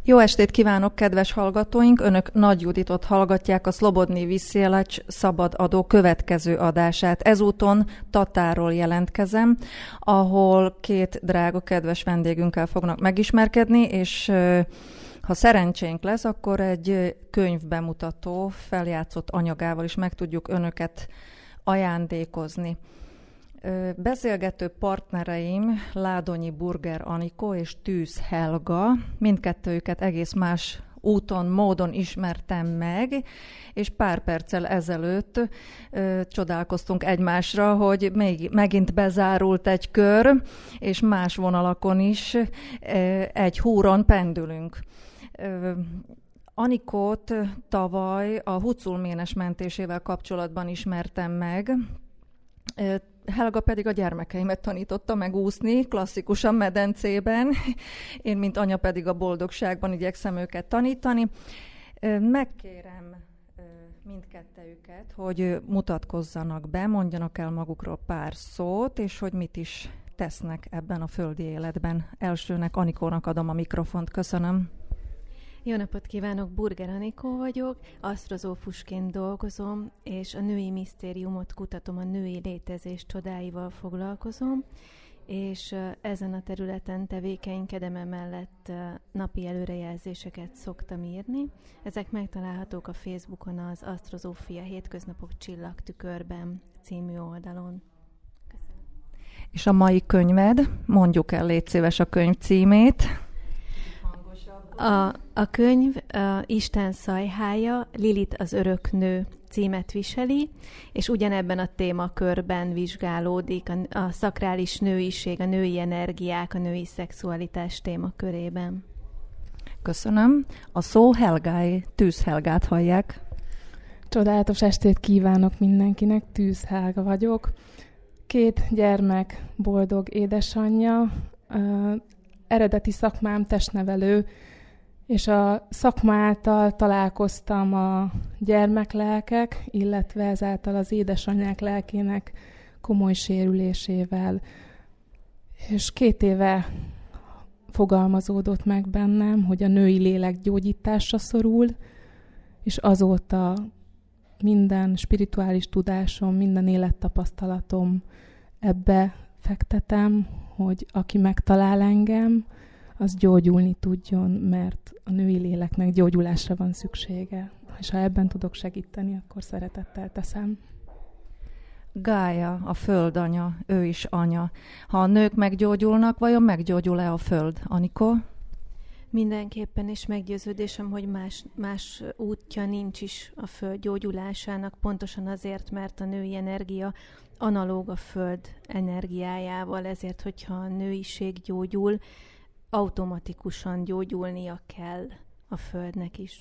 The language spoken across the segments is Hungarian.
Jó estét kívánok, kedves hallgatóink! Önök Nagy Juditot hallgatják, a Szlobodni Vysielac szabadadó következő adását. Ezúton Tatáról jelentkezem, ahol két drága, kedves vendégünkkel fognak megismerkedni, és ha szerencsénk lesz, akkor egy könyvbemutató feljátszott anyagával is meg tudjuk önöket ajándékozni. Beszélgető partnereim Ládonyi Burger Anikó és Tűz Helga, mindkettőjüket egész más úton, módon ismertem meg, és pár perccel ezelőtt csodálkoztunk egymásra, hogy megint bezárult egy kör, és más vonalakon is egy húron pendülünk. Anikót tavaly a Huculménes mentésével kapcsolatban ismertem meg, Helga pedig a gyermekeimet tanította meg úszni, klasszikusan medencében. Én, mint anya pedig a boldogságban igyekszem őket tanítani. Megkérem mindkettejüket, hogy mutatkozzanak be, mondjanak el magukról pár szót, és hogy mit is tesznek ebben a földi életben. Elsőnek Anikónak adom a mikrofont. Köszönöm. Jó napot kívánok, Burger Anikó vagyok, asztrozófusként dolgozom, és a női misztériumot kutatom, a női létezés csodáival foglalkozom, és ezen a területen tevékenykedem, emellett napi előrejelzéseket szoktam írni. Ezek megtalálhatók a Facebookon, az Asztrozófia Hétköznapok Csillagtükörben című oldalon. Köszönöm. És a mai könyved, mondjuk el, légy szíves a könyv címét. A könyv Isten szajhája, Lilith az örök nő címet viseli, és ugyanebben a témakörben vizsgálódik a szakrális nőiség, a női energiák, a női szexualitás témakörében. Köszönöm. A szó Helgáé, Tűz Helgát hallják. Csodálatos estét kívánok mindenkinek, Tűz Helga vagyok. 2 gyermek boldog édesanyja, eredeti szakmám testnevelő, és a szakma által találkoztam a gyermeklelkek, illetve ezáltal az édesanyák lelkének komoly sérülésével. És 2 éve fogalmazódott meg bennem, hogy a női lélek gyógyításra szorul, és azóta minden spirituális tudásom, minden élettapasztalatom ebbe fektetem, hogy aki megtalál engem, az gyógyulni tudjon, mert a női léleknek gyógyulásra van szüksége. És ha ebben tudok segíteni, akkor szeretettel teszem. Gája, a földanya, ő is anya. Ha a nők meggyógyulnak, vajon meggyógyul-e a föld? Anikó? Mindenképpen, és meggyőződésem, hogy más útja nincs is a föld gyógyulásának, pontosan azért, mert a női energia analóg a föld energiájával, ezért, hogyha a nőiség gyógyul, automatikusan gyógyulnia kell a földnek is.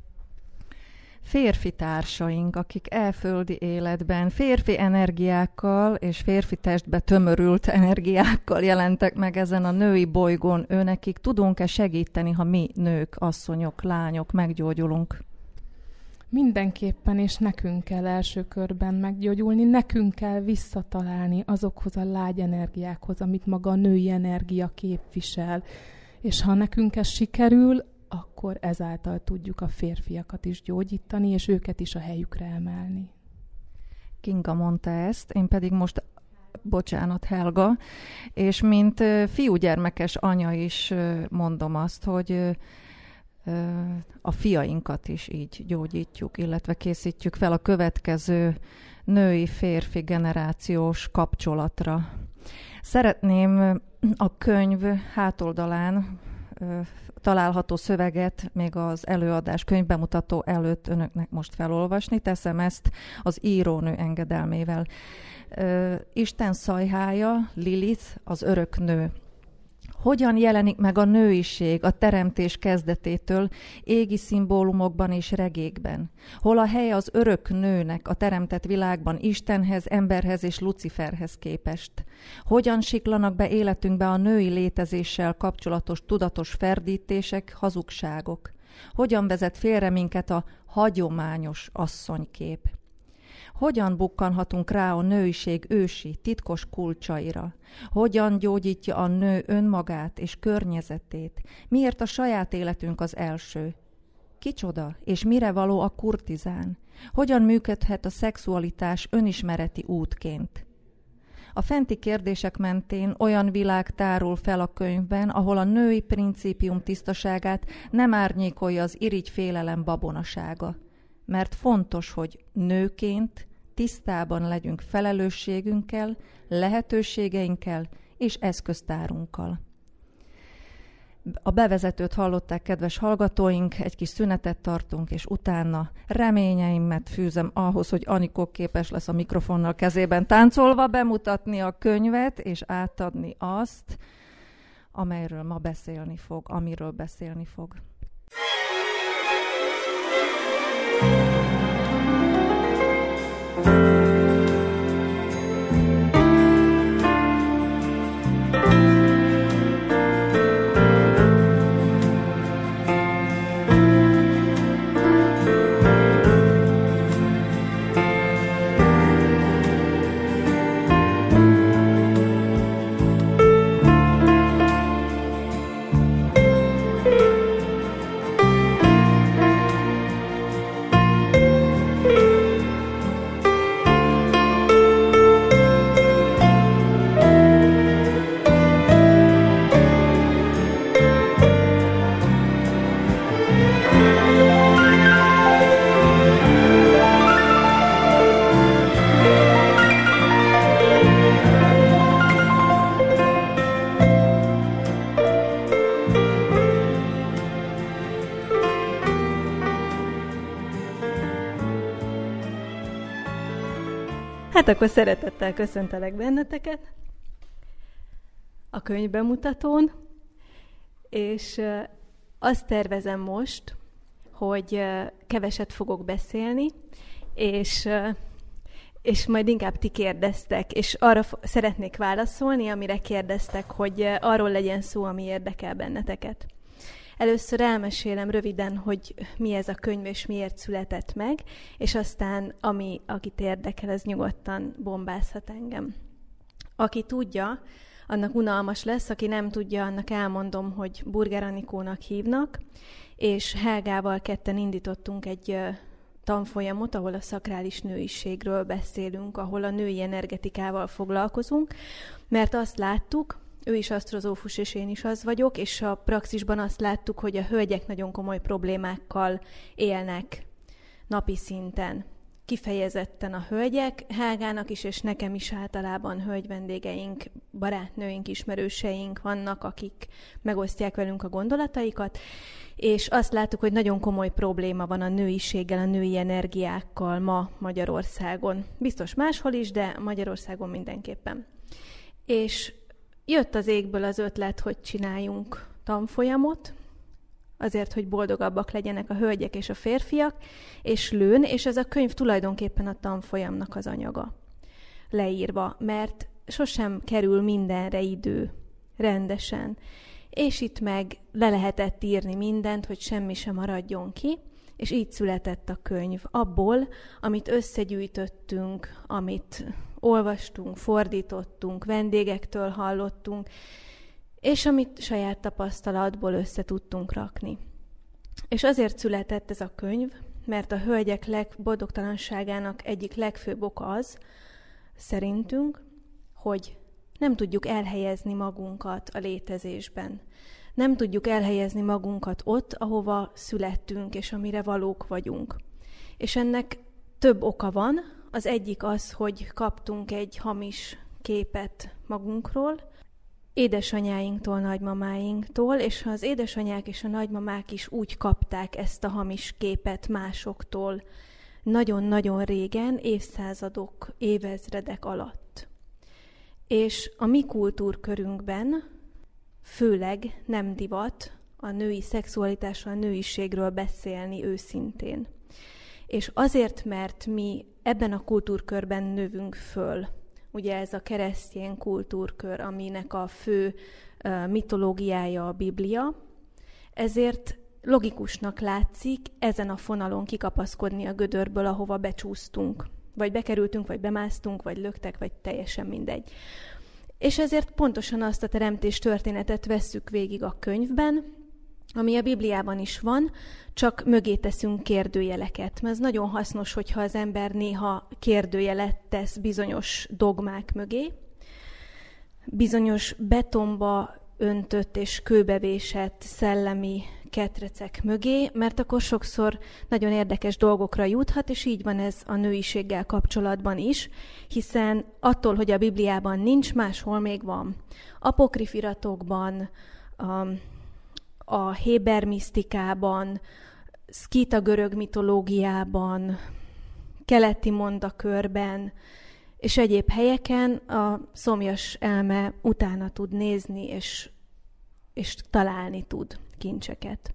Férfi társaink, akik elföldi életben férfi energiákkal és férfi testbe tömörült energiákkal jelentek meg ezen a női bolygón, őnekik tudunk-e segíteni, ha mi nők, asszonyok, lányok meggyógyulunk? Mindenképpen, és nekünk kell első körben meggyógyulni, nekünk kell visszatalálni azokhoz a lágy energiákhoz, amit maga a női energia képvisel. És ha nekünk ez sikerül, akkor ezáltal tudjuk a férfiakat is gyógyítani, és őket is a helyükre emelni. Kinga mondta ezt, én pedig most, bocsánat Helga, és mint fiúgyermekes anya is mondom azt, hogy a fiainkat is így gyógyítjuk, illetve készítjük fel a következő női-férfi generációs kapcsolatra. Szeretném a könyv hátoldalán található szöveget még az előadás könyvbemutató előtt önöknek most felolvasni. Teszem ezt az írónő engedelmével. Isten szajhája, Lilith, az örök nő. Hogyan jelenik meg a nőiség a teremtés kezdetétől égi szimbólumokban és regékben? Hol a helye az örök nőnek a teremtett világban Istenhez, emberhez és Luciferhez képest? Hogyan siklanak be életünkbe a női létezéssel kapcsolatos tudatos ferdítések, hazugságok? Hogyan vezet félre minket a hagyományos asszonykép? Hogyan bukkanhatunk rá a nőiség ősi, titkos kulcsaira? Hogyan gyógyítja a nő önmagát és környezetét? Miért a saját életünk az első? Kicsoda és mire való a kurtizán? Hogyan működhet a szexualitás önismereti útként? A fenti kérdések mentén olyan világ tárul fel a könyvben, ahol a női principium tisztaságát nem árnyékolja az irigy félelem babonasága. Mert fontos, hogy nőként tisztában legyünk felelősségünkkel, lehetőségeinkkel és eszköztárunkkal. A bevezetőt hallották, kedves hallgatóink, egy kis szünetet tartunk, és utána reményeimet fűzem ahhoz, hogy Anikó képes lesz a mikrofonnal kezében táncolva bemutatni a könyvet, és átadni azt, amiről beszélni fog. Hát akkor szeretettel köszöntelek benneteket a könyvbemutatón, és azt tervezem most, hogy keveset fogok beszélni, és majd inkább ti kérdeztek, és arra szeretnék válaszolni, amire kérdeztek, hogy arról legyen szó, ami érdekel benneteket. Először elmesélem röviden, hogy mi ez a könyv, és miért született meg, és aztán, akit érdekel, ez nyugodtan bombázhat engem. Aki tudja, annak unalmas lesz, aki nem tudja, annak elmondom, hogy Burger Anikónak hívnak, és Helgával ketten indítottunk egy tanfolyamot, ahol a szakrális nőiségről beszélünk, ahol a női energetikával foglalkozunk, mert azt láttuk, ő is asztrozófus, és én is az vagyok, és a praxisban azt láttuk, hogy a hölgyek nagyon komoly problémákkal élnek napi szinten. Kifejezetten a hölgyek, Helgának is, és nekem is általában hölgyvendégeink, barátnőink, ismerőseink vannak, akik megosztják velünk a gondolataikat, és azt láttuk, hogy nagyon komoly probléma van a nőiséggel, a női energiákkal ma Magyarországon. Biztos máshol is, de Magyarországon mindenképpen. És jött az égből az ötlet, hogy csináljunk tanfolyamot, azért, hogy boldogabbak legyenek a hölgyek és a férfiak, és lőn, és ez a könyv tulajdonképpen a tanfolyamnak az anyaga leírva, mert sosem kerül mindenre idő rendesen. És itt meg le lehetett írni mindent, hogy semmi sem maradjon ki, és így született a könyv. Abból, amit összegyűjtöttünk, amit olvastunk, fordítottunk, vendégektől hallottunk, és amit saját tapasztalatból össze tudtunk rakni. És azért született ez a könyv, mert a hölgyek boldogtalanságának egyik legfőbb oka az, szerintünk, hogy nem tudjuk elhelyezni magunkat a létezésben. Nem tudjuk elhelyezni magunkat ott, ahova születtünk, és amire valók vagyunk. És ennek több oka van. Az egyik az, hogy kaptunk egy hamis képet magunkról, édesanyáinktól, nagymamáinktól, és az édesanyák és a nagymamák is úgy kapták ezt a hamis képet másoktól nagyon-nagyon régen, évszázadok, évezredek alatt. És a mi kultúrkörünkben főleg nem divat a női szexualitásról, a nőiségről beszélni őszintén. És azért, mert mi ebben a kultúrkörben növünk föl, ugye ez a keresztény kultúrkör, aminek a fő mitológiája a Biblia, ezért logikusnak látszik ezen a fonalon kikapaszkodni a gödörből, ahova becsúsztunk. Vagy bekerültünk, vagy bemásztunk, vagy löktek, vagy teljesen mindegy. És ezért pontosan azt a teremtés történetet vesszük végig a könyvben, ami a Bibliában is van, csak mögé teszünk kérdőjeleket. Mert ez nagyon hasznos, hogyha az ember néha kérdőjelet tesz bizonyos dogmák mögé, bizonyos betonba öntött és kőbevésett szellemi ketrecek mögé, mert akkor sokszor nagyon érdekes dolgokra juthat, és így van ez a nőiséggel kapcsolatban is, hiszen attól, hogy a Bibliában nincs, máshol még van. Apokrif iratokban, a héber misztikában, szkíta görög mitológiában, keleti mondakörben, és egyéb helyeken a szomjas elme utána tud nézni, és találni tud kincseket.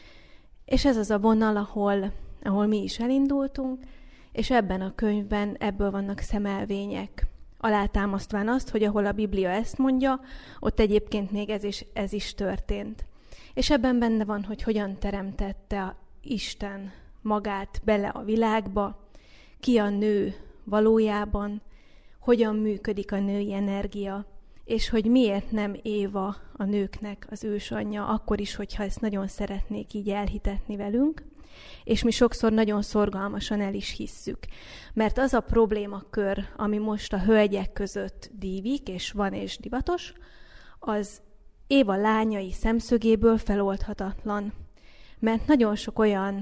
És ez az a vonal, ahol mi is elindultunk, és ebben a könyvben ebből vannak szemelvények, alátámasztván azt, hogy ahol a Biblia ezt mondja, ott egyébként még ez is történt. És ebben benne van, hogy hogyan teremtette Isten magát bele a világba, ki a nő valójában, hogyan működik a női energia, és hogy miért nem Éva a nőknek az ősanyja, akkor is, hogyha ezt nagyon szeretnék így elhitetni velünk, és mi sokszor nagyon szorgalmasan el is hisszük. Mert az a problémakör, ami most a hölgyek között dívik, és van és divatos, az Éva lányai szemszögéből feloldhatatlan. Mert nagyon sok olyan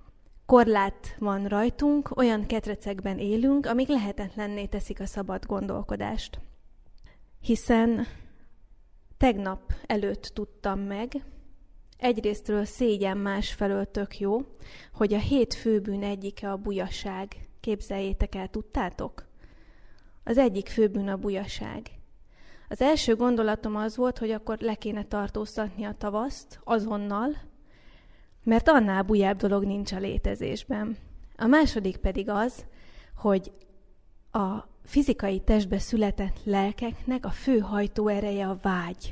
korlát van rajtunk, olyan ketrecekben élünk, amik lehetetlenné teszik a szabad gondolkodást. Hiszen tegnap előtt tudtam meg, egyrésztről szégyen, másfelől tök jó, hogy a 7 főbűn egyike a bujaság. Képzeljétek el, tudtátok? Az egyik főbűn a bujaság. Az első gondolatom az volt, hogy akkor le kéne tartóztatni a tavaszt azonnal, mert annál bujább dolog nincs a létezésben. A második pedig az, hogy a fizikai testbe született lelkeknek a fő hajtóereje a vágy.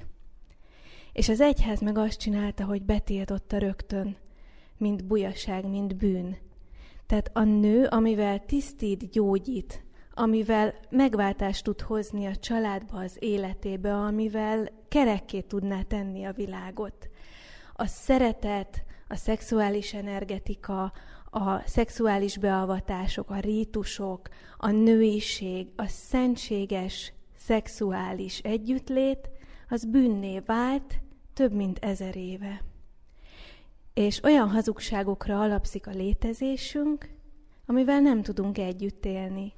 És az egyház meg azt csinálta, hogy betiltotta rögtön, mint bujaság, mint bűn. Tehát a nő, amivel tisztít, gyógyít, amivel megváltást tud hozni a családba, az életébe, amivel kerekké tudná tenni a világot. A szeretet, a szexuális energetika, a szexuális beavatások, a rítusok, a nőiség, a szentséges szexuális együttlét, az bűnné vált több mint 1000 éve. És olyan hazugságokra alapszik a létezésünk, amivel nem tudunk együtt élni.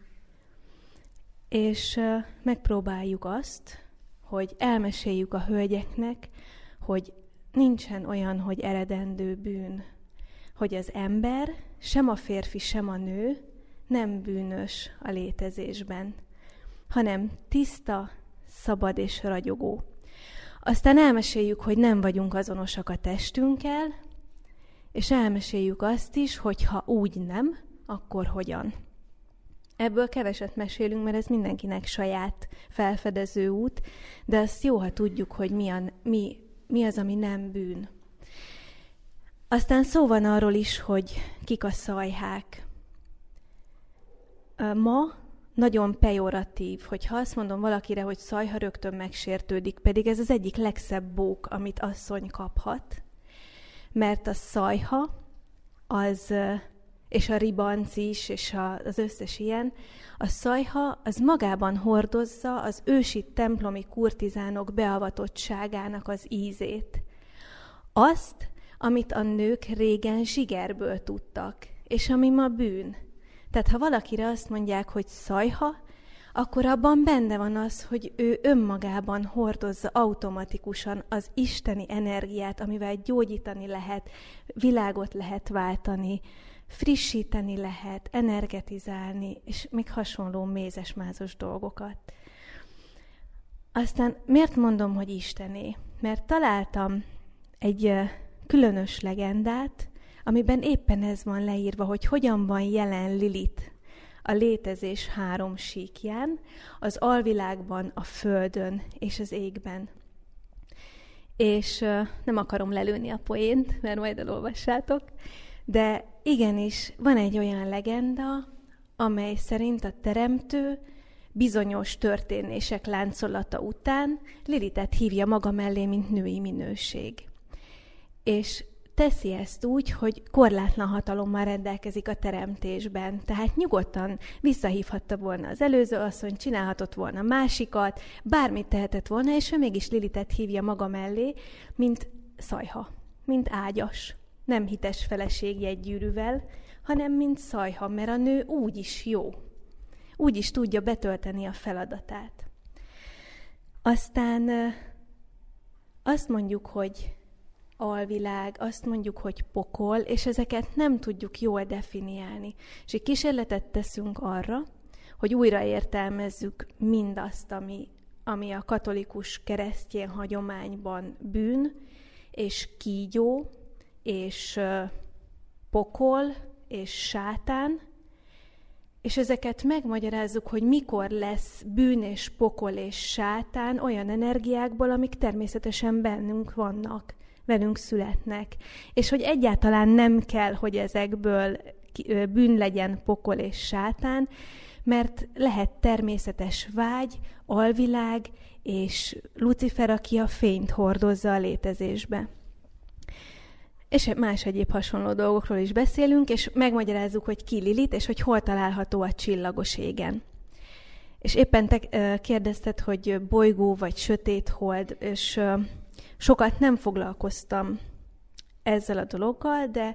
És megpróbáljuk azt, hogy elmeséljük a hölgyeknek, hogy nincsen olyan, hogy eredendő bűn. Hogy az ember, sem a férfi, sem a nő nem bűnös a létezésben, hanem tiszta, szabad és ragyogó. Aztán elmeséljük, hogy nem vagyunk azonosak a testünkkel, és elmeséljük azt is, hogy ha úgy nem, akkor hogyan. Ebből keveset mesélünk, mert ez mindenkinek saját felfedező út, de azt jó, ha tudjuk, hogy mi az, ami nem bűn. Aztán szó van arról is, hogy kik a szajhák. Ma nagyon pejoratív, hogyha azt mondom valakire, hogy szajha, rögtön megsértődik, pedig ez az egyik legszebb bók, amit asszony kaphat. Mert a szajha, és a ribanc is, és az összes ilyen, a szajha az magában hordozza az ősi templomi kurtizánok beavatottságának az ízét. Azt, amit a nők régen zsigerből tudtak, és ami ma bűn. Tehát ha valakire azt mondják, hogy szajha, akkor abban benne van az, hogy ő önmagában hordozza automatikusan az isteni energiát, amivel gyógyítani lehet, világot lehet váltani, frissíteni lehet, energetizálni, és még hasonló mézes-mázos dolgokat. Aztán miért mondom, hogy istené? Mert találtam egy különös legendát, amiben éppen ez van leírva, hogy hogyan van jelen Lilith a létezés 3 síkján, az alvilágban, a földön és az égben. És nem akarom lelőni a poént, mert majd elolvassátok, de igenis van egy olyan legenda, amely szerint a teremtő bizonyos történések láncolata után Lilitet hívja maga mellé, mint női minőség. És teszi ezt úgy, hogy korlátlan hatalommal rendelkezik a teremtésben. Tehát nyugodtan visszahívhatta volna az előző asszony, csinálhatott volna másikat, bármit tehetett volna, és ő mégis Lilitet hívja maga mellé, mint szajha, mint ágyas. Nem hites feleség jegygyűrűvel, hanem mint szajha, mert a nő úgy is jó. Úgy is tudja betölteni a feladatát. Aztán azt mondjuk, hogy alvilág, azt mondjuk, hogy pokol, és ezeket nem tudjuk jól definiálni. És egy kísérletet teszünk arra, hogy újra értelmezzük mindazt, ami a katolikus keresztény hagyományban bűn, és kígyó, és pokol, és sátán, és ezeket megmagyarázzuk, hogy mikor lesz bűn és pokol és sátán olyan energiákból, amik természetesen bennünk vannak, velünk születnek. És hogy egyáltalán nem kell, hogy ezekből bűn legyen, pokol és sátán, mert lehet természetes vágy, alvilág és Lucifer, aki a fényt hordozza a létezésbe. És más egyéb hasonló dolgokról is beszélünk, és megmagyarázzuk, hogy ki Lilit, és hogy hol található a csillagos égen. És éppen te kérdezted, hogy bolygó vagy sötét hold, és sokat nem foglalkoztam ezzel a dologgal, de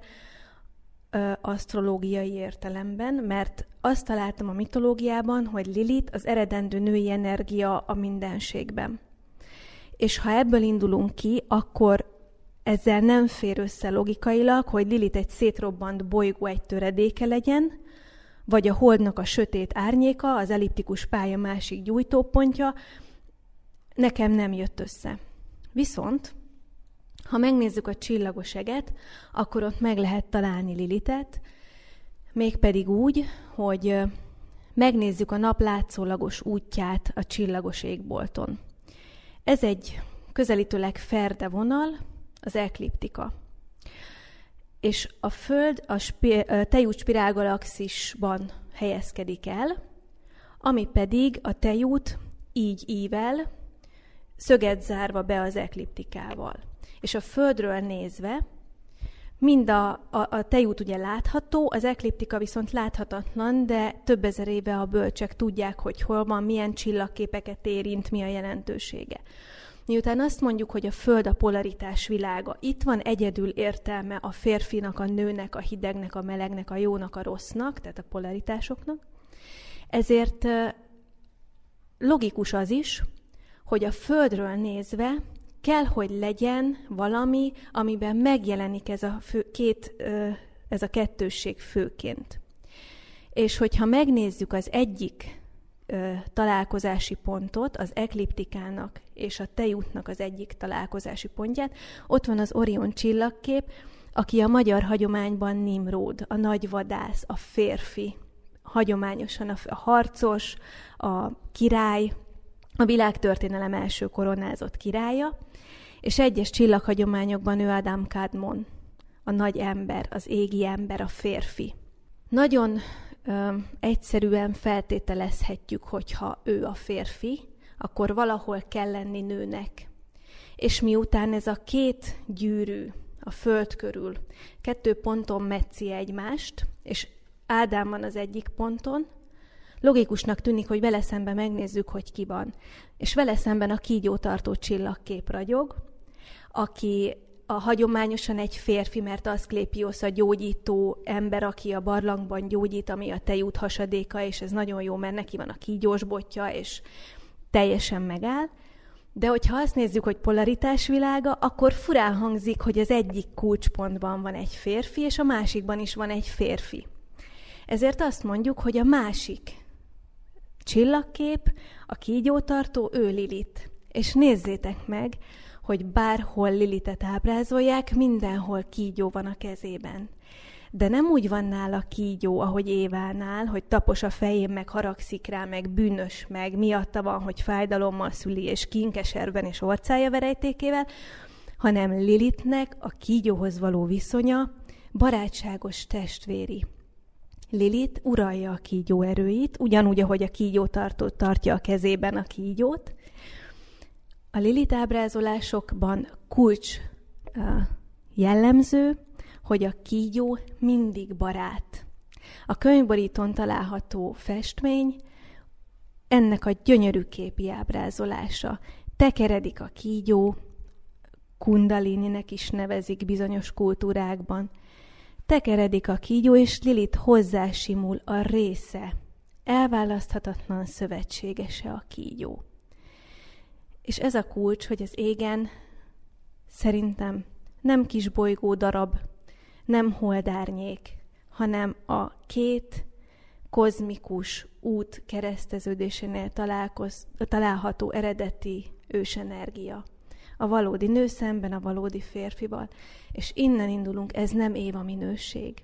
asztrológiai értelemben, mert azt találtam a mitológiában, hogy Lilit az eredendő női energia a mindenségben. És ha ebből indulunk ki, akkor ezzel nem fér össze logikailag, hogy Lilit egy szétrobbant bolygó egy töredéke legyen, vagy a holdnak a sötét árnyéka, az elliptikus pálya másik gyújtópontja. Nekem nem jött össze. Viszont, ha megnézzük a csillagos eget, akkor ott meg lehet találni Lilitet, mégpedig úgy, hogy megnézzük a nap látszólagos útját a csillagos égbolton. Ez egy közelítőleg ferde vonal, az ekliptika. És a Föld a tejút spirálgalaxisban helyezkedik el, ami pedig a tejút így ível, szöget zárva be az ekliptikával. És a Földről nézve mind a tejút ugye látható, az ekliptika viszont láthatatlan, de több ezer éve a bölcsek tudják, hogy hol van, milyen csillagképeket érint, mi a jelentősége. Miután azt mondjuk, hogy a Föld a polaritás világa, itt van egyedül értelme a férfinak, a nőnek, a hidegnek, a melegnek, a jónak, a rossznak, tehát a polaritásoknak, ezért logikus az is, hogy a Földről nézve kell, hogy legyen valami, amiben megjelenik ez a kettősség főként. És hogyha megnézzük az egyik találkozási pontot, az ekliptikának és a tejútnak az egyik találkozási pontját, ott van az Orion csillagkép, aki a magyar hagyományban Nimród, a nagy vadász, a férfi, hagyományosan a harcos, a király, a világtörténelem első koronázott királya, és egyes csillaghagyományokban ő Adam Kadmon, a nagy ember, az égi ember, a férfi. Nagyon egyszerűen feltételezhetjük, hogyha ő a férfi, akkor valahol kell lenni nőnek. És miután ez a két gyűrű a Föld körül 2 ponton metszi egymást, és Ádám van az egyik ponton, logikusnak tűnik, hogy vele szemben megnézzük, hogy ki van. És vele szemben a kígyótartó csillagkép ragyog, aki hagyományosan egy férfi, mert Aszklépiosz a gyógyító ember, aki a barlangban gyógyít, ami a tejút hasadéka, és ez nagyon jó, mert neki van a kígyós botja, és teljesen megáll. De hogyha azt nézzük, hogy polaritás világa, akkor furán hangzik, hogy az egyik kulcspontban van egy férfi, és a másikban is van egy férfi. Ezért azt mondjuk, hogy a másik csillagkép, a kígyótartó, ő Lilit. És nézzétek meg, hogy bárhol Lilitet ábrázolják, mindenhol kígyó van a kezében. De nem úgy van nála kígyó, ahogy Évánál, hogy tapos a fején, meg haragszik rá, meg bűnös, meg miatta van, hogy fájdalommal szüli, és kínkeserben, és orcája verejtékével, hanem Lilitnek a kígyóhoz való viszonya barátságos testvéri. Lilith uralja a kígyó erőit, ugyanúgy, ahogy a kígyótartó tartja a kezében a kígyót. A Lilith ábrázolásokban kulcs jellemző, hogy a kígyó mindig barát. A könyvborítón található festmény ennek a gyönyörű képi ábrázolása. Tekeredik a kígyó, kundalininek is nevezik bizonyos kultúrákban. Tekeredik a kígyó, és Lilith hozzásimul a része, elválaszthatatlan szövetségese a kígyó. És ez a kulcs, hogy az égen szerintem nem kis bolygó darab, nem holdárnyék, hanem a két kozmikus út kereszteződésénél található eredeti ősenergia. A valódi nő szemben a valódi férfival. És innen indulunk, ez nem Éva minőség.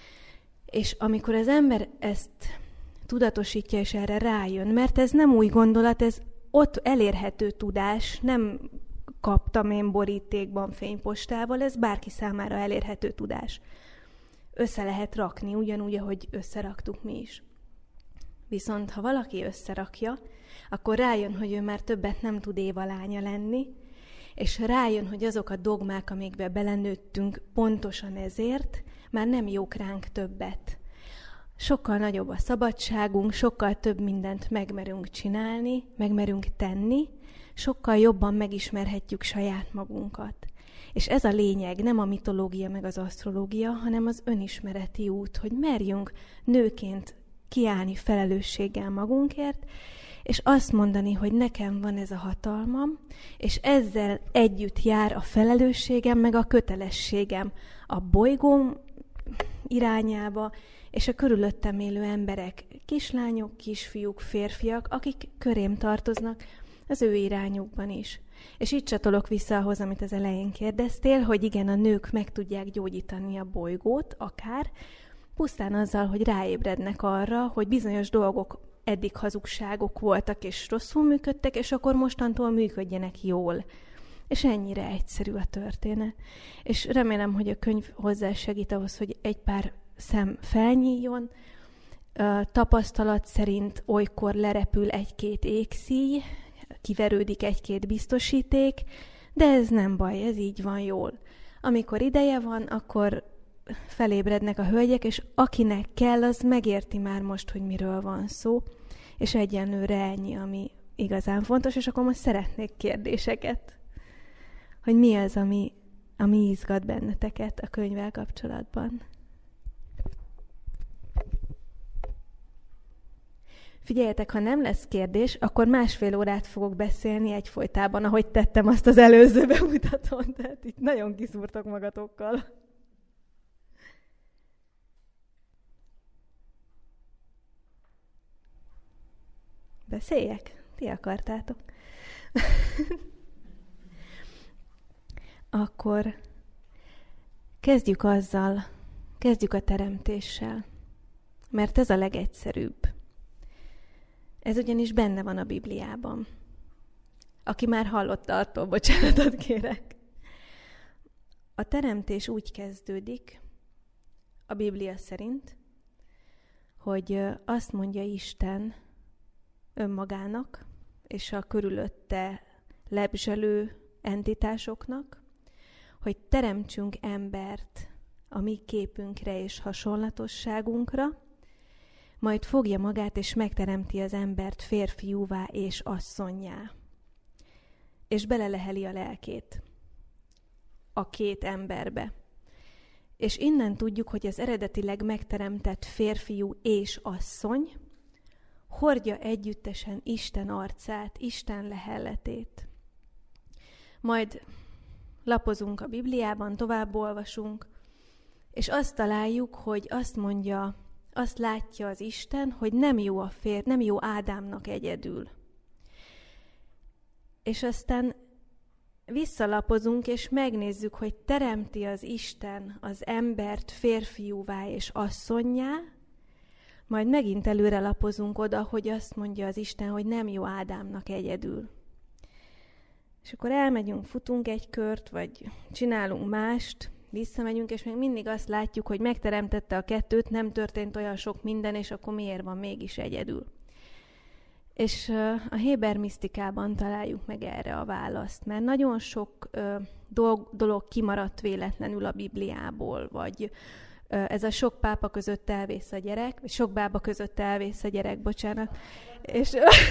És amikor az ember ezt tudatosítja és erre rájön, mert ez nem új gondolat, ez ott elérhető tudás, nem kaptam én borítékban fénypostával, ez bárki számára elérhető tudás. Össze lehet rakni, ugyanúgy, ahogy összeraktuk mi is. Viszont ha valaki összerakja, akkor rájön, hogy ő már többet nem tud Éva lánya lenni, és rájön, hogy azok a dogmák, amikbe belenőttünk pontosan ezért, már nem jók ránk többet. Sokkal nagyobb a szabadságunk, sokkal több mindent megmerünk csinálni, megmerünk tenni, sokkal jobban megismerhetjük saját magunkat. És ez a lényeg, nem a mitológia meg az asztrológia, hanem az önismereti út, hogy merjünk nőként kiállni felelősséggel magunkért, és azt mondani, hogy nekem van ez a hatalmam, és ezzel együtt jár a felelősségem, meg a kötelességem a bolygóm irányába, és a körülöttem élő emberek, kislányok, kisfiúk, férfiak, akik körém tartoznak, az ő irányukban is. És itt csatolok vissza ahhoz, amit az elején kérdeztél, hogy igen, a nők meg tudják gyógyítani a bolygót, akár, pusztán azzal, hogy ráébrednek arra, hogy bizonyos dolgok eddig hazugságok voltak, és rosszul működtek, és akkor mostantól működjenek jól. És ennyire egyszerű a történet. És remélem, hogy a könyv hozzásegít ahhoz, hogy egy pár szem felnyíljon. Tapasztalat szerint olykor lerepül egy-két égszíj, kiverődik egy-két biztosíték, de ez nem baj, ez így van jól. Amikor ideje van, akkor felébrednek a hölgyek, és akinek kell, az megérti már most, hogy miről van szó, és egyenlőre ennyi, ami igazán fontos, és akkor most szeretnék kérdéseket, hogy mi az, ami izgat benneteket a könyvvel kapcsolatban. Figyeljetek, ha nem lesz kérdés, akkor 1,5 órát fogok beszélni egyfolytában, ahogy tettem azt az előző bemutatón, tehát itt nagyon kiszúrtok magatokkal. Beszéljek? Ti akartátok. Akkor kezdjük a teremtéssel, mert ez a legegyszerűbb. Ez ugyanis benne van a Bibliában. Aki már hallotta, attól bocsánatot kérek. A teremtés úgy kezdődik, a Biblia szerint, hogy azt mondja Isten önmagának és a körülötte lebzselő entitásoknak, hogy teremtsünk embert a mi képünkre és hasonlatosságunkra, majd fogja magát és megteremti az embert férfiúvá és asszonnyá. És beleleheli a lelkét a két emberbe. És innen tudjuk, hogy az eredetileg megteremtett férfiú és asszony hordja együttesen Isten arcát, Isten lehelletét. Majd lapozunk a Bibliában, tovább olvasunk, és azt találjuk, hogy azt látja az Isten, hogy nem jó Ádámnak egyedül. És aztán visszalapozunk, és megnézzük, hogy teremti az Isten az embert férfiúvá és asszonnyá, majd megint előre lapozunk oda, hogy azt mondja az Isten, hogy nem jó Ádámnak egyedül. És akkor elmegyünk, futunk egy kört, vagy csinálunk mást, visszamegyünk, és még mindig azt látjuk, hogy megteremtette a kettőt, nem történt olyan sok minden, és akkor miért van mégis egyedül. És a Héber misztikában találjuk meg erre a választ, mert nagyon sok dolog kimaradt véletlenül a Bibliából, vagy ez a sok pápa között elvész a gyerek, vagy sok bába között elvész a gyerek, bocsánat. És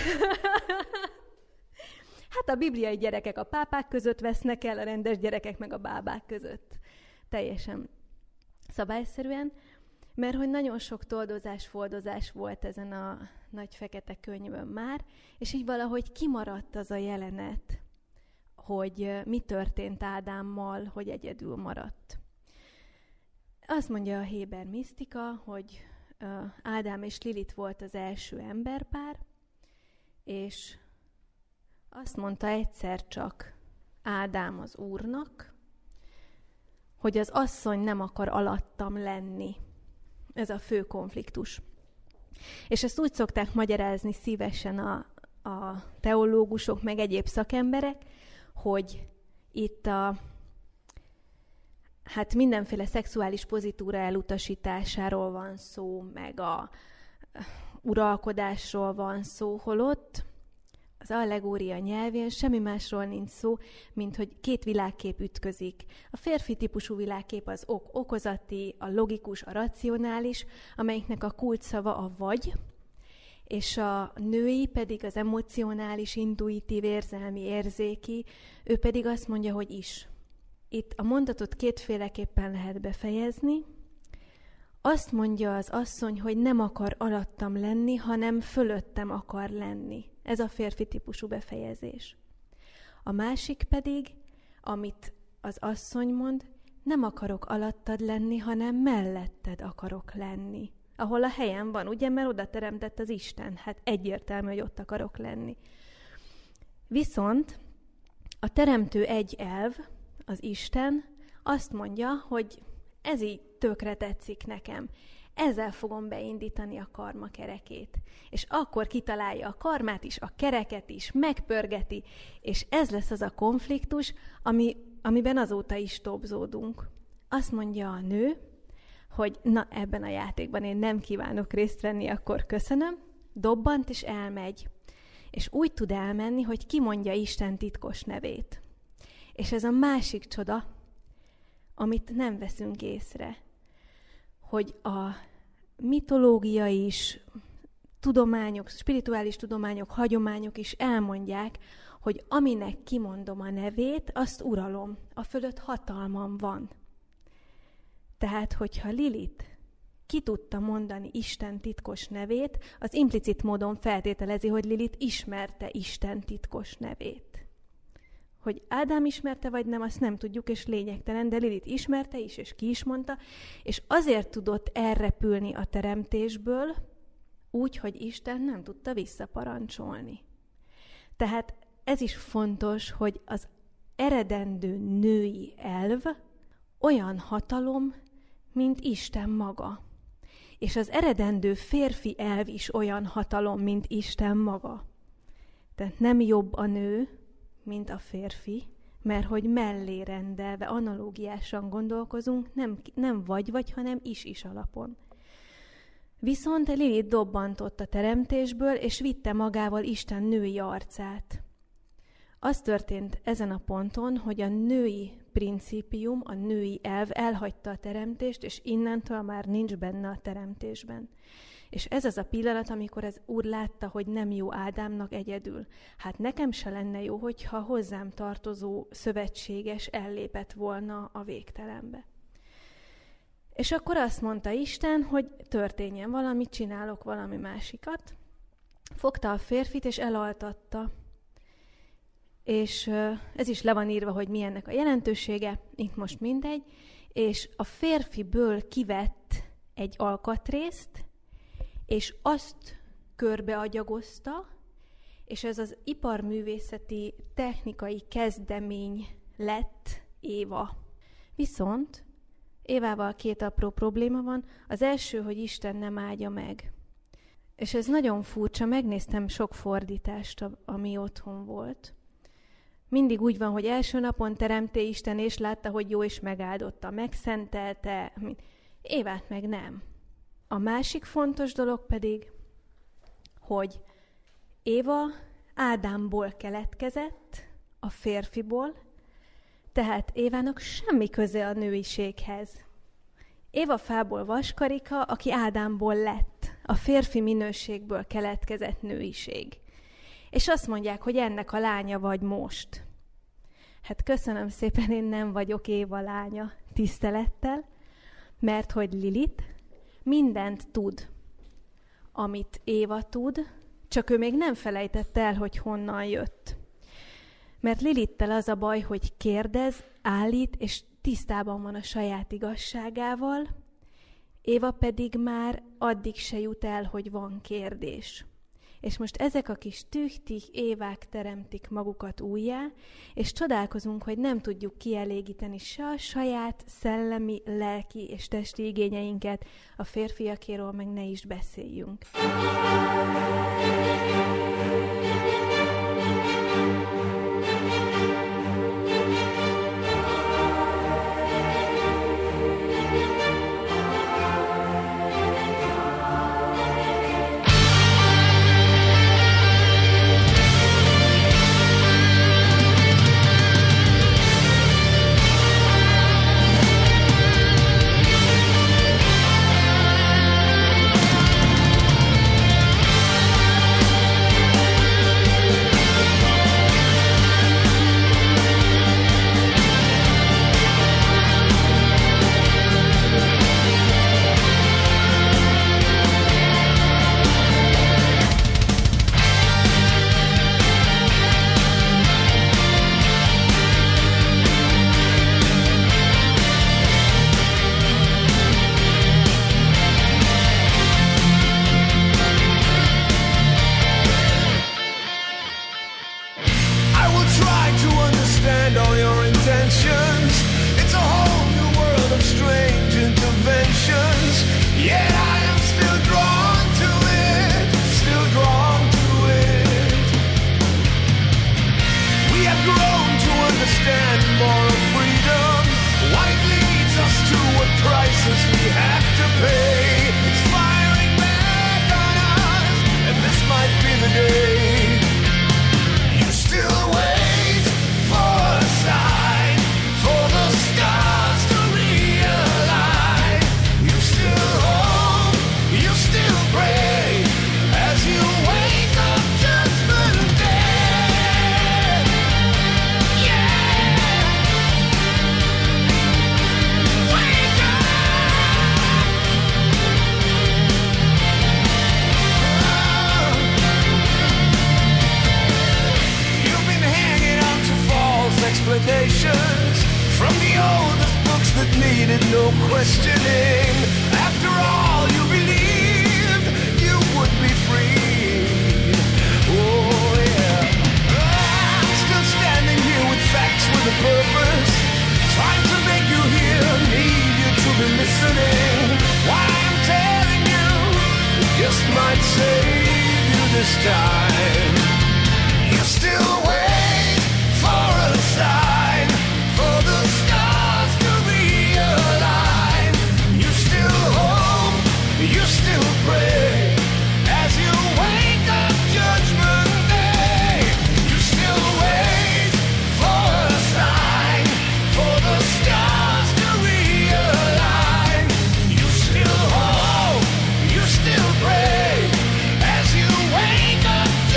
hát a bibliai gyerekek a pápák között vesznek el, a rendes gyerekek meg a bábák között. Teljesen szabályszerűen, mert hogy nagyon sok toldozás-foldozás volt ezen a nagy fekete könyvön már, és így valahogy kimaradt az a jelenet, hogy mi történt Ádámmal, hogy egyedül maradt. Azt mondja a Héber misztika, hogy Ádám és Lilit volt az első emberpár, és azt mondta egyszer csak Ádám az Úrnak, hogy az asszony nem akar alattam lenni. Ez a fő konfliktus. És ezt úgy szokták magyarázni szívesen a teológusok, meg egyéb szakemberek, hogy itt hát mindenféle szexuális pozitúra elutasításáról van szó, meg a uralkodásról van szó, holott az allegória nyelvén semmi másról nincs szó, mint hogy két világkép ütközik. A férfi típusú világkép az okozati, a logikus, a racionális, amelyiknek a kulcsszava a vagy, és a női pedig az emocionális, intuitív, érzelmi, érzéki, ő pedig azt mondja, hogy is. Itt a mondatot kétféleképpen lehet befejezni. Azt mondja az asszony, hogy nem akar alattam lenni, hanem fölöttem akar lenni. Ez a férfi típusú befejezés. A másik pedig, amit az asszony mond, nem akarok alattad lenni, hanem melletted akarok lenni. Ahol a helyem van, ugye, mert oda teremtett az Isten. Hát egyértelmű, hogy ott akarok lenni. Viszont a teremtő egy elv, az Isten, azt mondja, hogy ez így tökre tetszik nekem. Ezzel fogom beindítani a karma kerekét. És akkor kitalálja a karmát is, a kereket is, megpörgeti, és ez lesz az a konfliktus, amiben azóta is tobzódunk. Azt mondja a nő, hogy na, ebben a játékban én nem kívánok részt venni, akkor köszönöm, dobbant és elmegy. És úgy tud elmenni, hogy kimondja Isten titkos nevét. És ez a másik csoda, amit nem veszünk észre, hogy a mitológia is, tudományok, spirituális tudományok, hagyományok is elmondják, hogy aminek kimondom a nevét, azt uralom, a fölött hatalmam van. Tehát, hogyha Lilit ki tudta mondani Isten titkos nevét, az implicit módon feltételezi, hogy Lilit ismerte Isten titkos nevét. Hogy Ádám ismerte vagy nem, azt nem tudjuk, és lényegtelen, de Lilit ismerte is, és ki is mondta, és azért tudott elrepülni a teremtésből, úgy, hogy Isten nem tudta visszaparancsolni. Tehát ez is fontos, hogy az eredendő női elv olyan hatalom, mint Isten maga. És az eredendő férfi elv is olyan hatalom, mint Isten maga. Tehát nem jobb a nő, mint a férfi, mert hogy mellé rendelve, analógiásan gondolkozunk, nem vagy, hanem is alapon. Viszont Lilit dobbantott a teremtésből, és vitte magával Isten női arcát. Az történt ezen a ponton, hogy a női principium, a női elv elhagyta a teremtést, és innentől már nincs benne a teremtésben. És ez az a pillanat, amikor az Úr látta, hogy nem jó Ádámnak egyedül. Hát nekem se lenne jó, hogyha hozzám tartozó szövetséges ellépett volna a végtelenbe. És akkor azt mondta Isten, hogy történjen valami, csinálok valami másikat. Fogta a férfit, és elaltatta. És ez is le van írva, hogy mi ennek a jelentősége, itt most mindegy. És a férfiből kivett egy alkatrészt, és azt körbeagyagozta, és ez az iparművészeti technikai kezdemény lett Éva. Viszont Évával 2 apró probléma van. Az első, hogy Isten nem áldja meg. És ez nagyon furcsa, megnéztem sok fordítást, ami otthon volt. Mindig úgy van, hogy első napon teremté Isten, és látta, hogy jó, és megáldotta, megszentelte. Évát meg nem. A másik fontos dolog pedig, hogy Éva Ádámból keletkezett, a férfiból, tehát Évának semmi köze a nőiséghez. Éva fából vaskarika, aki Ádámból lett, a férfi minőségből keletkezett nőiség. És azt mondják, hogy ennek a lánya vagy most. Hát köszönöm szépen, én nem vagyok Éva lánya, tisztelettel, mert hogy Lilith mindent tud, amit Éva tud, csak ő még nem felejtette el, hogy honnan jött. Mert Lilittel az a baj, hogy kérdez, állít, és tisztában van a saját igazságával, Éva pedig már addig se jut el, hogy van kérdés. És most ezek a kis tüchtih Évák teremtik magukat újjá, és csodálkozunk, hogy nem tudjuk kielégíteni se a saját szellemi, lelki és testi igényeinket, a férfiakéről meg ne is beszéljünk. Still pray as you wake up.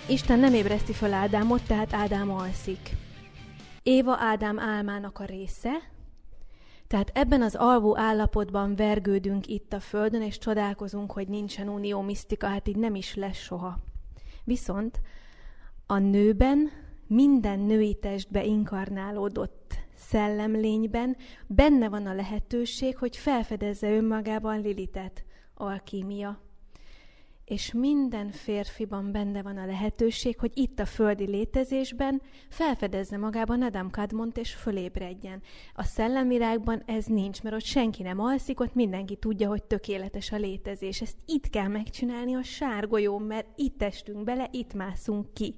Isten nem ébreszti föl Ádámot, tehát Ádám alszik. Éva Ádám álmának a része, tehát ebben az alvó állapotban vergődünk itt a Földön, és csodálkozunk, hogy nincsen unió misztika, hát így nem is lesz soha. Viszont a nőben, minden női testbe inkarnálódott szellemlényben benne van a lehetőség, hogy felfedezze önmagában Lilitet, alkímia. És minden férfiban benne van a lehetőség, hogy itt a földi létezésben felfedezze magában Adam Kadmont és fölébredjen. A szellemvilágban ez nincs, mert ott senki nem alszik, ott mindenki tudja, hogy tökéletes a létezés. Ezt itt kell megcsinálni a sárgolyón, mert itt estünk bele, itt mászunk ki.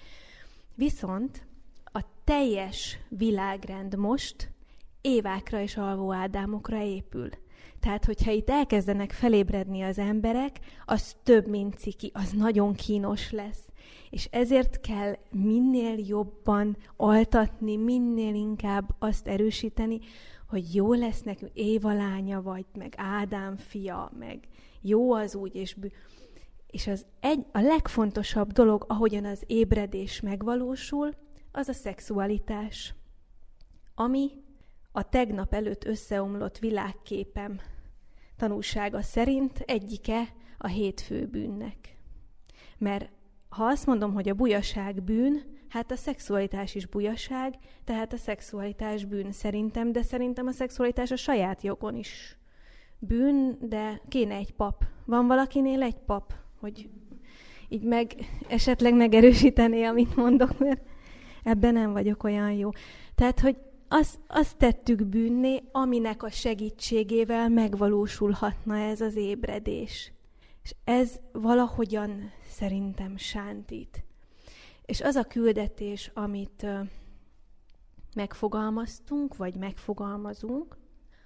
Viszont a teljes világrend most Évákra és alvó Ádámokra épül. Tehát, hogyha itt elkezdenek felébredni az emberek, az több, mint ciki, az nagyon kínos lesz. És ezért kell minél jobban altatni, minél inkább azt erősíteni, hogy jó lesz nekünk Éva lánya vagy, meg Ádám fia, meg jó az úgy, és a legfontosabb dolog, ahogyan az ébredés megvalósul, az a szexualitás, ami a tegnap előtt összeomlott világképem tanúsága szerint egyike a 7 főbűnnek. Mert ha azt mondom, hogy a bujaság bűn, hát a szexualitás is bujaság, tehát a szexualitás bűn szerintem, de szerintem a szexualitás a saját jogon is bűn, de kéne egy pap. Van valakinél egy pap, hogy így esetleg megerősítené, amit mondok, mert ebben nem vagyok olyan jó. Tehát, hogy azt tettük bűnné, aminek a segítségével megvalósulhatna ez az ébredés. És ez valahogyan szerintem sántít. És az a küldetés, amit megfogalmaztunk, vagy megfogalmazunk,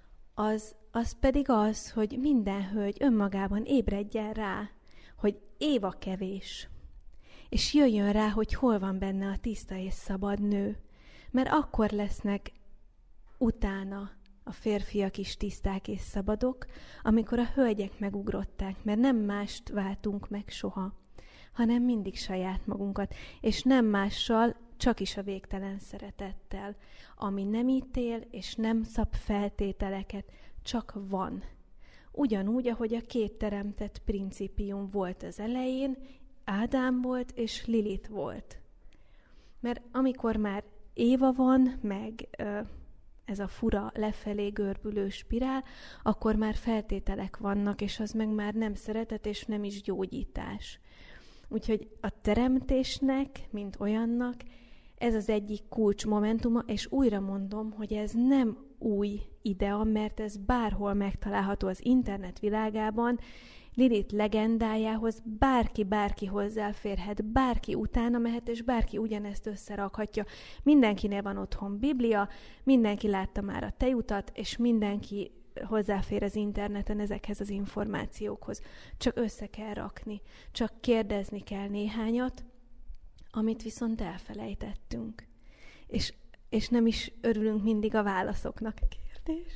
az pedig az, hogy minden hölgy önmagában ébredjen rá, hogy Éva kevés. És jöjjön rá, hogy hol van benne a tiszta és szabad nő. Mert akkor lesznek utána a férfiak is tiszták és szabadok, amikor a hölgyek megugrották, mert nem mást váltunk meg soha, hanem mindig saját magunkat, és nem mással, csak is a végtelen szeretettel, ami nem ítél és nem szab feltételeket, csak van. Ugyanúgy, ahogy a 2 teremtett principium volt az elején, Ádám volt és Lilith volt. Mert amikor már Éva van, meg ez a fura lefelé görbülő spirál, akkor már feltételek vannak, és az meg már nem szeretet, és nem is gyógyítás. Úgyhogy a teremtésnek, mint olyannak, ez az egyik kulcsmomentuma, és újra mondom, hogy ez nem új idea, mert ez bárhol megtalálható az internet világában, Lilith legendájához bárki hozzáférhet, bárki utána mehet, és bárki ugyanezt összerakhatja. Mindenkinél van otthon Biblia, mindenki látta már a tejutat, és mindenki hozzáfér az interneten ezekhez az információkhoz. Csak össze kell rakni, csak kérdezni kell néhányat, amit viszont elfelejtettünk. És nem is örülünk mindig a válaszoknak. Kérdés?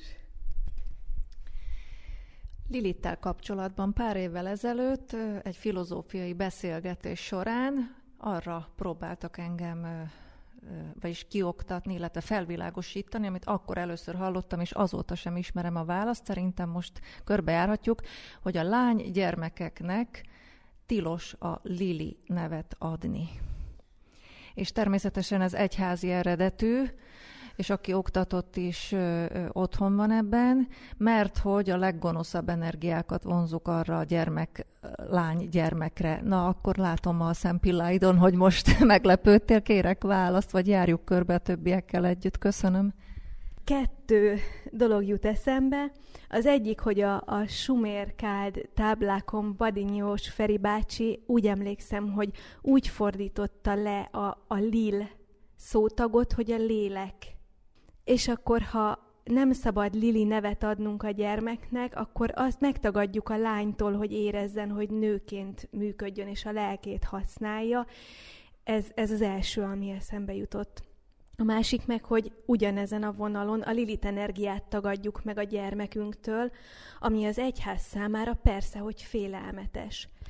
Lilittel kapcsolatban pár évvel ezelőtt egy filozófiai beszélgetés során arra próbáltak engem vagyis kioktatni, illetve felvilágosítani, amit akkor először hallottam, és azóta sem ismerem a választ. Szerintem most körbejárhatjuk, hogy a lány gyermekeknek tilos a Lili nevet adni. És természetesen ez egyházi eredetű, és aki oktatott is otthon van ebben, mert hogy a leggonoszabb energiákat vonzuk arra a lány gyermekre. Na, akkor látom a szempilláidon, hogy most meglepődtél, kérek választ, vagy járjuk körbe a többiekkel együtt. Köszönöm. 2 dolog jut eszembe. Az egyik, hogy a sumer-káld táblákon Badinyós Feri bácsi, úgy emlékszem, hogy úgy fordította le a lil szótagot, hogy a lélek. És akkor, ha nem szabad Lili nevet adnunk a gyermeknek, akkor azt megtagadjuk a lánytól, hogy érezzen, hogy nőként működjön, és a lelkét használja. Ez az első, ami eszembe jutott. A másik meg, hogy ugyanezen a vonalon a Lilith energiát tagadjuk meg a gyermekünktől, ami az egyház számára persze, hogy félelmetes.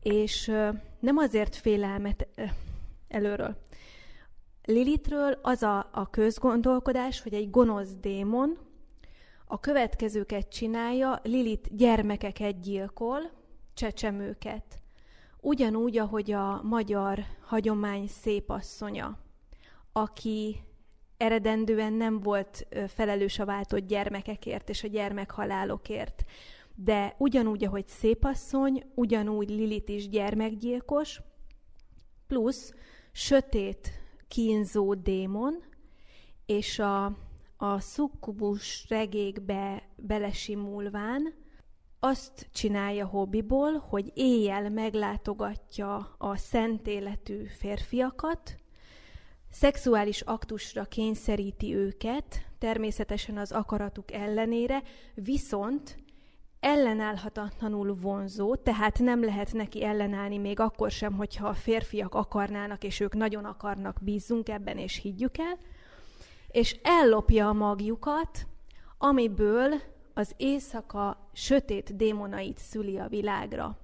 És nem azért félelmet előről. Lilithről az a közgondolkodás, hogy egy gonosz démon a következőket csinálja, Lilith gyermekeket gyilkol, csecsemőket. Ugyanúgy, ahogy a magyar hagyomány szépasszonya, aki eredendően nem volt felelős a váltott gyermekekért és a gyermekhalálokért. De ugyanúgy, ahogy szépasszony, ugyanúgy Lilith is gyermekgyilkos, plusz sötét, kínzó démon, és a szukkubus regékbe belesimulván azt csinálja hobbiból, hogy éjjel meglátogatja a szent életű férfiakat, szexuális aktusra kényszeríti őket, természetesen az akaratuk ellenére, viszont ellenállhatatlanul vonzó, tehát nem lehet neki ellenállni még akkor sem, hogyha a férfiak akarnának, és ők nagyon akarnak, bízzunk ebben, és higgyük el, és ellopja a magjukat, amiből az éjszaka sötét démonait szüli a világra.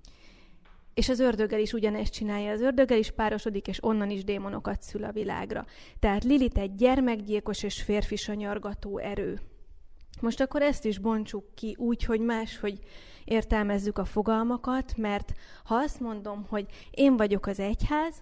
És az ördöggel is ugyanezt csinálja. Az ördöggel is párosodik, és onnan is démonokat szül a világra. Tehát Lilith egy gyermekgyilkos és férfi sanyargató erő. Most akkor ezt is bontsuk ki úgy, hogy máshogy értelmezzük a fogalmakat, mert ha azt mondom, hogy én vagyok az egyház,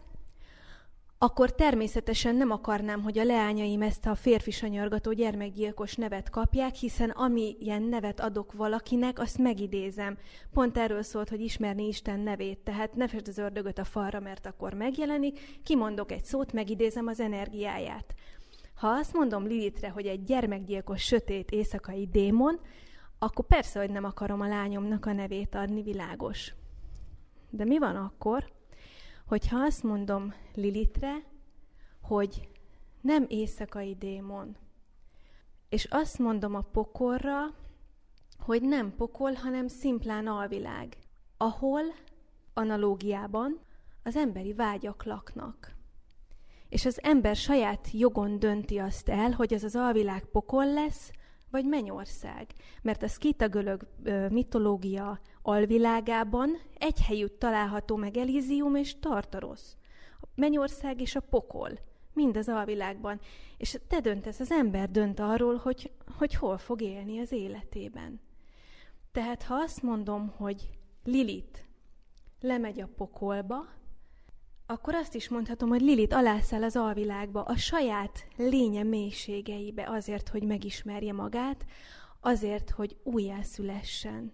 akkor természetesen nem akarnám, hogy a leányaim ezt a férfi sanyargató gyermekgyilkos nevet kapják, hiszen amilyen nevet adok valakinek, azt megidézem. Pont erről szólt, hogy ismerni Isten nevét, tehát ne fesd az ördögöt a falra, mert akkor megjelenik, kimondok egy szót, megidézem az energiáját. Ha azt mondom Lilithre, hogy egy gyermekgyilkos, sötét, éjszakai démon, akkor persze, hogy nem akarom a lányomnak a nevét adni, világos. De mi van akkor, hogyha azt mondom Lilithre, hogy nem éjszakai démon, és azt mondom a pokolra, hogy nem pokol, hanem szimplán alvilág, ahol analógiában az emberi vágyak laknak. És az ember saját jogon dönti azt el, hogy az alvilág pokol lesz, vagy mennyország. Mert a szkíta-görög mitológia alvilágában egy helyütt található meg Elízium és Tartarosz. A mennyország és a pokol. Mind az alvilágban. És te döntesz, az ember dönt arról, hogy hol fog élni az életében. Tehát ha azt mondom, hogy Lilith lemegy a pokolba, akkor azt is mondhatom, hogy Lilith alászáll az alvilágba, a saját lénye mélységeibe azért, hogy megismerje magát, azért, hogy újjászülessen.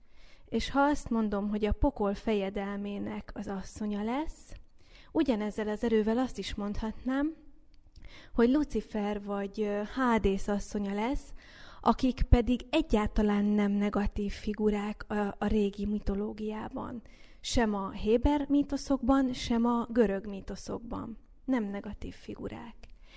És ha azt mondom, hogy a pokol fejedelmének az asszonya lesz, ugyanezzel az erővel azt is mondhatnám, hogy Lucifer vagy Hádész asszonya lesz, akik pedig egyáltalán nem negatív figurák a régi mitológiában. Sem a héber mítoszokban, sem a görög mítoszokban. Nem negatív figurák.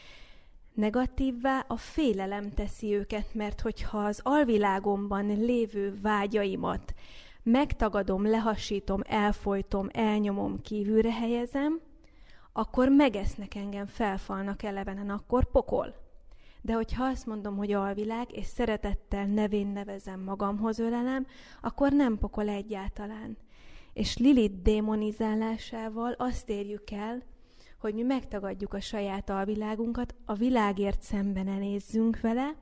Negatívvá a félelem teszi őket, mert hogyha az alvilágomban lévő vágyaimat megtagadom, lehasítom, elfojtom, elnyomom, kívülre helyezem, akkor megesznek engem, felfalnak elevenen, akkor pokol. De hogyha azt mondom, hogy alvilág, és szeretettel nevén nevezem, magamhoz ölelem, akkor nem pokol egyáltalán. És Lilith démonizálásával azt érjük el, hogy mi megtagadjuk a saját alvilágunkat, a világért szemben nézzünk vele,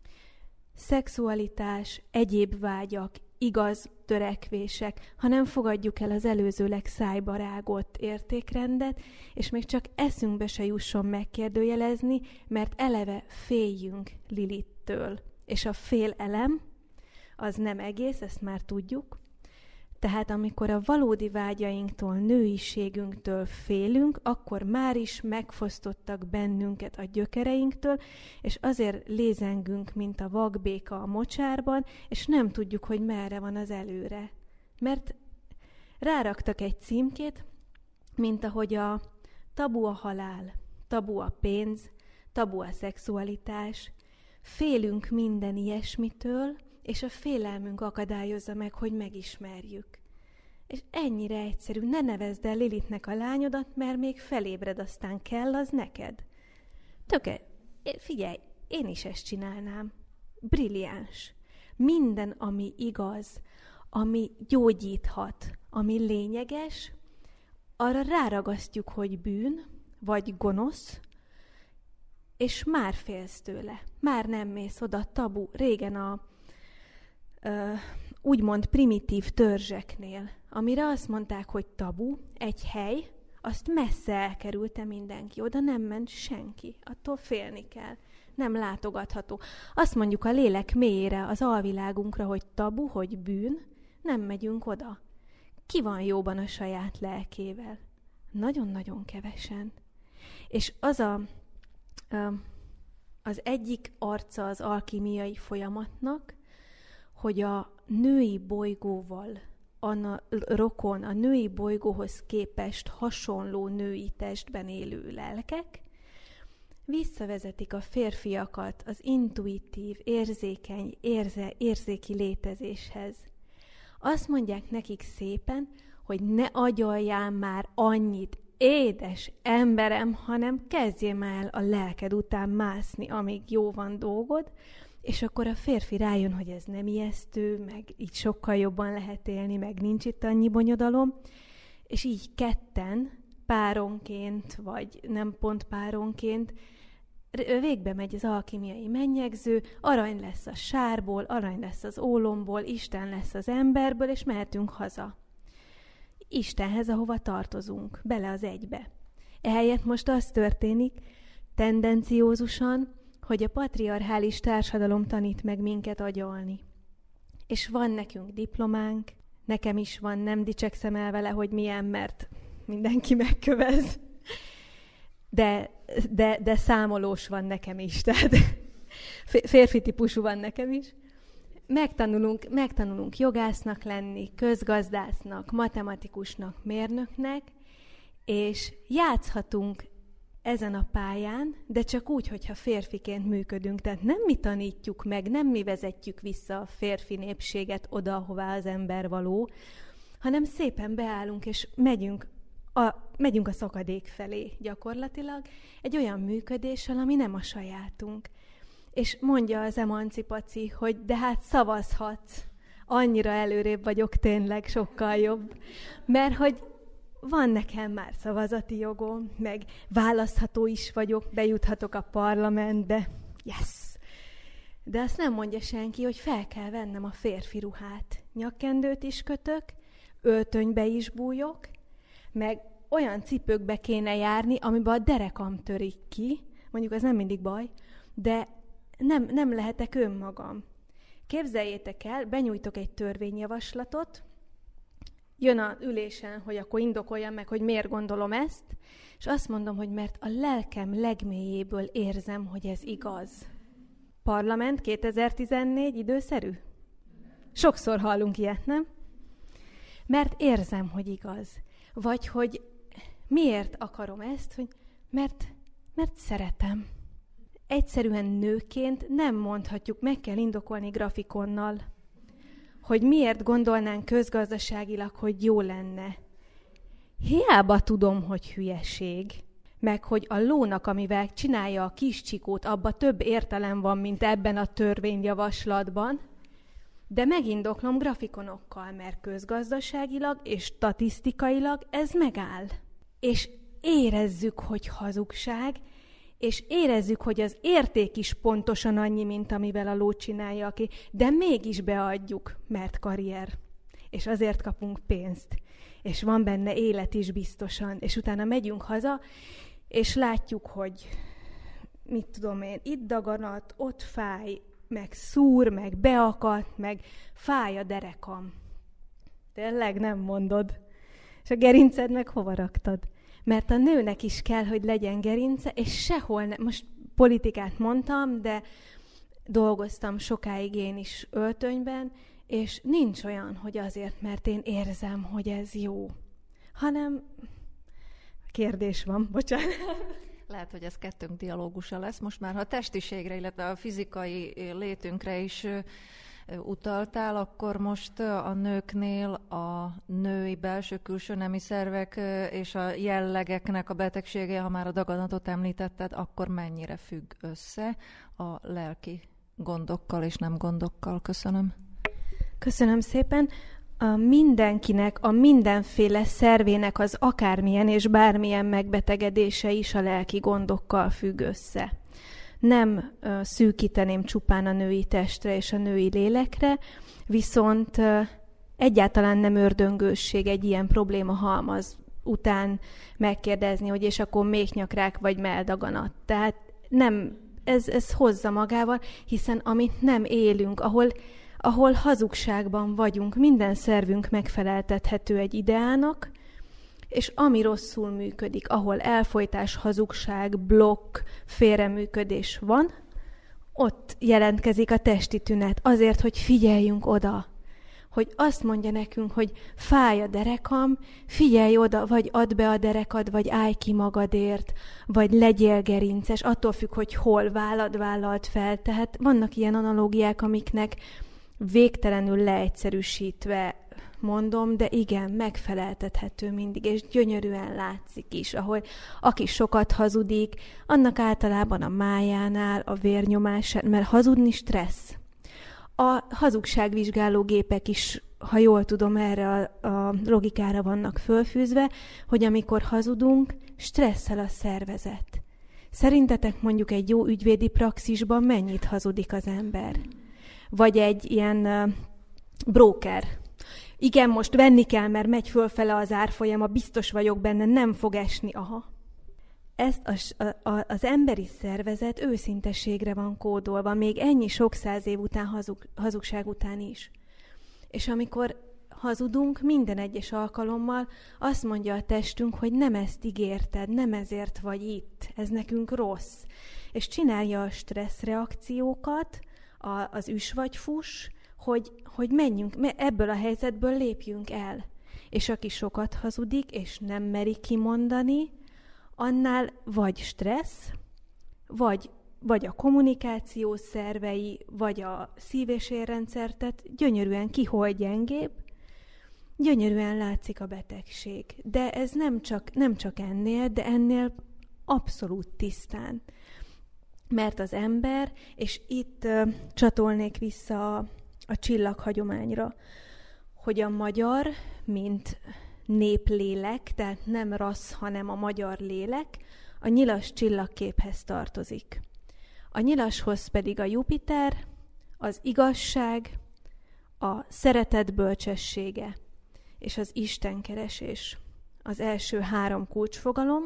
szexualitás, egyéb vágyak, igaz törekvések, ha nem fogadjuk el az előzőleg szájba rágott értékrendet, és még csak eszünkbe se jusson megkérdőjelezni, mert eleve féljünk Lilithtől. És a félelem az nem egész, ezt már tudjuk. Tehát amikor a valódi vágyainktól, nőiségünktől félünk, akkor már is megfosztottak bennünket a gyökereinktől, és azért lézengünk, mint a vakbéka a mocsárban, és nem tudjuk, hogy merre van az előre. Mert ráraktak egy címkét, mint ahogy a tabu a halál, tabu a pénz, tabu a szexualitás. Félünk minden ilyesmitől, és a félelmünk akadályozza meg, hogy megismerjük. És ennyire egyszerű, ne nevezd el Lilithnek a lányodat, mert még felébred, aztán kell az neked. Figyelj, én is ezt csinálnám. Brilliáns. Minden, ami igaz, ami gyógyíthat, ami lényeges, arra ráragasztjuk, hogy bűn, vagy gonosz, és már félsz tőle. Már nem mész oda, tabu. Régen a úgymond primitív törzseknél, amire azt mondták, hogy tabu, egy hely, azt messze elkerülte mindenki. Oda nem ment senki. Attól félni kell. Nem látogatható. Azt mondjuk a lélek mélyére, az alvilágunkra, hogy tabu, hogy bűn, nem megyünk oda. Ki van jóban a saját lelkével? Nagyon-nagyon kevesen. És az egyik arca az alkimiai folyamatnak, hogy a női bolygóval rokon, a női bolygóhoz képest hasonló női testben élő lelkek visszavezetik a férfiakat az intuitív, érzékeny, érzéki létezéshez. Azt mondják nekik szépen, hogy ne agyaljál már annyit, édes emberem, hanem kezdjél már el a lelked után mászni, amíg jó van dolgod, és akkor a férfi rájön, hogy ez nem ijesztő, meg így sokkal jobban lehet élni, meg nincs itt annyi bonyodalom, és így ketten, páronként, vagy nem pont páronként, végbe megy az alkimiai mennyegző, arany lesz a sárból, arany lesz az ólomból, Isten lesz az emberből, és mehetünk haza. Istenhez, ahova tartozunk, bele az egybe. Ehelyett most az történik, tendenciózusan, hogy a patriarchális társadalom tanít meg minket agyalni. És van nekünk diplománk, nekem is van, nem dicsekszem el vele, hogy milyen, mert mindenki megkövez. De számolós van nekem is, tehát férfi típusú van nekem is. Megtanulunk jogásznak lenni, közgazdásznak, matematikusnak, mérnöknek, és játszhatunk ezen a pályán, de csak úgy, hogyha férfiként működünk. Tehát nem mi tanítjuk meg, nem mi vezetjük vissza a férfi népséget oda, ahová az ember való, hanem szépen beállunk, és megyünk a szakadék felé gyakorlatilag, egy olyan működéssel, ami nem a sajátunk. És mondja az emancipaci, hogy de hát szavazhatsz, annyira előrébb vagyok tényleg, sokkal jobb, mert hogy van nekem már szavazati jogom, meg választható is vagyok, bejuthatok a parlamentbe, yes! De azt nem mondja senki, hogy fel kell vennem a férfi ruhát. Nyakkendőt is kötök, öltönybe is bújok, meg olyan cipőkbe kéne járni, amiben a derekam törik ki, mondjuk az nem mindig baj, de nem lehetek önmagam. Képzeljétek el, benyújtok egy törvényjavaslatot, jön a ülésen, hogy akkor indokoljam meg, hogy miért gondolom ezt, és azt mondom, hogy mert a lelkem legmélyéből érzem, hogy ez igaz. Parlament 2014 időszerű? Sokszor hallunk ilyet, nem? Mert érzem, hogy igaz. Vagy hogy miért akarom ezt, hogy mert szeretem. Egyszerűen nőként nem mondhatjuk, meg kell indokolni grafikonnal, hogy miért gondolnánk közgazdaságilag, hogy jó lenne. Hiába tudom, hogy hülyeség, meg hogy a lónak, amivel csinálja a kis csikót, abba több értelem van, mint ebben a törvényjavaslatban, de megindoklom grafikonokkal, mert közgazdaságilag és statisztikailag ez megáll. És érezzük, hogy hazugság, és érezzük, hogy az érték is pontosan annyi, mint amivel a ló csinálja ki, de mégis beadjuk, mert karrier. És azért kapunk pénzt. És van benne élet is biztosan. És utána megyünk haza, és látjuk, hogy mit tudom én, itt daganat, ott fáj, meg szúr, meg beakadt, meg fáj a derekam. Tényleg nem mondod. És a gerinced meg hova raktad? Mert a nőnek is kell, hogy legyen gerince, és sehol nem. Most politikát mondtam, de dolgoztam sokáig én is öltönyben, és nincs olyan, hogy azért, mert én érzem, hogy ez jó. Hanem kérdés van, bocsánat. Lehet, hogy ez kettőnk dialógusa lesz. Most már, ha a testiségre, illetve a fizikai létünkre is utaltál, akkor most a nőknél a női belső-külső nemi szervek és a jellegeknek a betegsége, ha már a daganatot említetted, akkor mennyire függ össze a lelki gondokkal és nem gondokkal? Köszönöm. Köszönöm szépen. mindenkinek, a mindenféle szervének az akármilyen és bármilyen megbetegedése is a lelki gondokkal függ össze. Nem szűkíteném csupán a női testre és a női lélekre, viszont egyáltalán nem ördöngősség egy ilyen probléma halmaz után megkérdezni, hogy és akkor méhnyakrák vagy melldaganat. Tehát nem, ez hozza magával, hiszen amit nem élünk, ahol hazugságban vagyunk, minden szervünk megfeleltethető egy ideának, és ami rosszul működik, ahol elfojtás, hazugság, blokk, félreműködés van, ott jelentkezik a testi tünet, azért, hogy figyeljünk oda, hogy azt mondja nekünk, hogy fáj a derekam, figyelj oda, vagy add be a derekad, vagy állj ki magadért, vagy legyél gerinces, attól függ, hogy hol vállalt fel. Tehát vannak ilyen analógiák, amiknek végtelenül leegyszerűsítve mondom, de igen, megfeleltethető mindig, és gyönyörűen látszik is, ahol aki sokat hazudik, annak általában a májánál, a vérnyomásán, mert hazudni stressz. A hazugságvizsgáló gépek is, ha jól tudom, erre a logikára vannak fölfűzve, hogy amikor hazudunk, stresszel a szervezet. Szerintetek mondjuk egy jó ügyvédi praxisban mennyit hazudik az ember? Vagy egy ilyen broker. Igen, most venni kell, mert megy fölfele az árfolyama, biztos vagyok benne, nem fog esni. Aha. Ezt az emberi szervezet őszinteségre van kódolva, még ennyi sok száz év után, hazugság után is. És amikor hazudunk, minden egyes alkalommal azt mondja a testünk, hogy nem ezt ígérted, nem ezért vagy itt, ez nekünk rossz. És csinálja a stresszreakciókat, az üs vagy fuss, hogy menjünk, ebből a helyzetből lépjünk el. És aki sokat hazudik, és nem meri kimondani, annál vagy stressz, vagy a kommunikációs szervei, vagy a szív- és érrendszer, tehát gyönyörűen ki hol gyengébb, gyönyörűen látszik a betegség. De ez nem csak ennél, de ennél abszolút tisztán. Mert az ember, és itt csatolnék vissza a csillaghagyományra, hogy a magyar, mint néplélek, tehát nem rassz, hanem a magyar lélek, a nyilas csillagképhez tartozik. A nyilashoz pedig a Jupiter, az igazság, a szeretet bölcsessége és az istenkeresés. Az első 3 kulcsfogalom,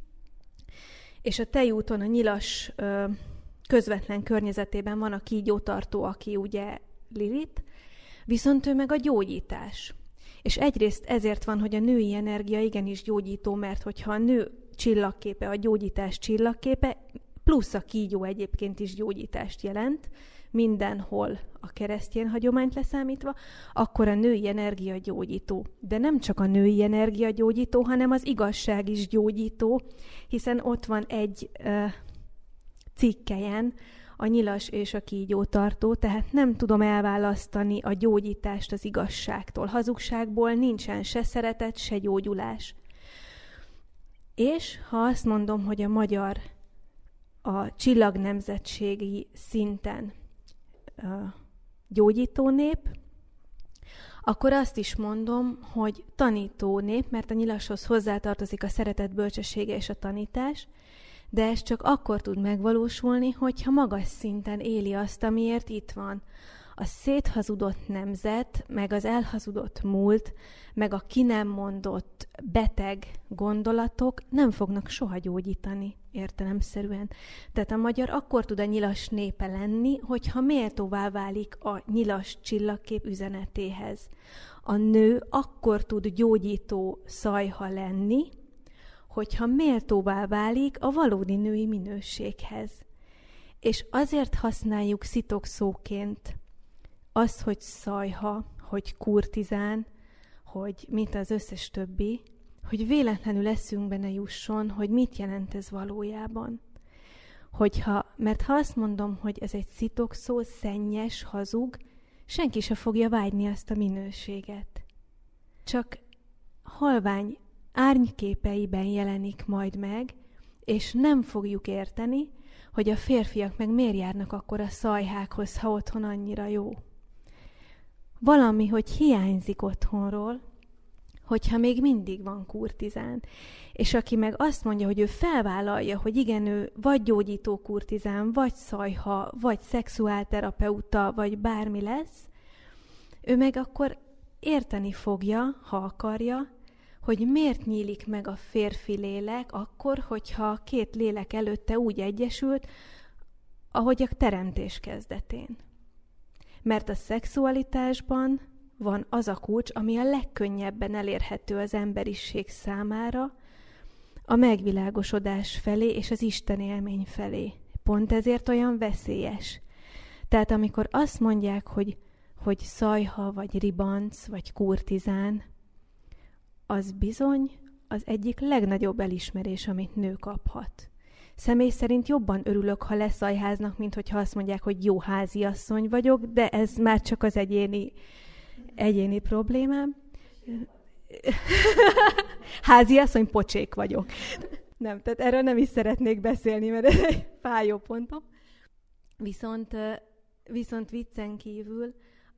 és a tejúton a nyilas közvetlen környezetében van a kígyótartó, aki ugye Lilith, viszont ő meg a gyógyítás. És egyrészt ezért van, hogy a női energia igenis gyógyító, mert hogyha a nő csillagképe, a gyógyítás csillagképe, plusz a kígyó egyébként is gyógyítást jelent, mindenhol a keresztény hagyományt leszámítva, akkor a női energia gyógyító. De nem csak a női energia gyógyító, hanem az igazság is gyógyító, hiszen ott van egy cikkelyen a nyilas és a kígyótartó, tehát nem tudom elválasztani a gyógyítást az igazságtól. Hazugságból nincsen se szeretet, se gyógyulás. És ha azt mondom, hogy a magyar a csillagnemzetségi szinten gyógyító nép, akkor azt is mondom, hogy tanító nép, mert a nyilashoz hozzátartozik a szeretet bölcsessége és a tanítás, de ez csak akkor tud megvalósulni, hogyha magas szinten éli azt, amiért itt van. A széthazudott nemzet, meg az elhazudott múlt, meg a ki nem mondott beteg gondolatok nem fognak soha gyógyítani értelemszerűen. Tehát a magyar akkor tud a nyilas népe lenni, hogyha méltóvá válik a nyilas csillagkép üzenetéhez. A nő akkor tud gyógyító szajha lenni, hogyha méltóvá válik a valódi női minőséghez. És azért használjuk szitokszóként azt, hogy szajha, hogy kurtizán, hogy mint az összes többi, hogy véletlenül eszünkbe ne jusson, hogy mit jelent ez valójában. Mert ha azt mondom, hogy ez egy szitokszó, szennyes, hazug, senki se fogja vágyni azt a minőséget. Csak halvány árnyképeiben jelenik majd meg, és nem fogjuk érteni, hogy a férfiak meg miért járnak akkor a szajhákhoz, ha otthon annyira jó. valami, hogy hiányzik otthonról, hogyha még mindig van kurtizán. És aki meg azt mondja, hogy ő felvállalja, hogy igen, ő vagy gyógyító kurtizán, vagy szajha, vagy szexuálterapeuta, vagy bármi lesz, ő meg akkor érteni fogja, ha akarja, hogy miért nyílik meg a férfi lélek akkor, hogyha két lélek előtte úgy egyesült, ahogy a teremtés kezdetén. Mert a szexualitásban van az a kulcs, ami a legkönnyebben elérhető az emberiség számára, a megvilágosodás felé és az Isten élmény felé. Pont ezért olyan veszélyes. Tehát amikor azt mondják, hogy szajha, vagy ribanc, vagy kurtizán, az bizony az egyik legnagyobb elismerés, amit nő kaphat. Személy szerint jobban örülök, ha leszajháznak, mint hogyha azt mondják, hogy jó háziasszony vagyok, de ez már csak az egyéni problémám. Háziasszony, pocsék vagyok. Nem, tehát erről nem is szeretnék beszélni, mert ez egy fájó pontom. Viszont viccen kívül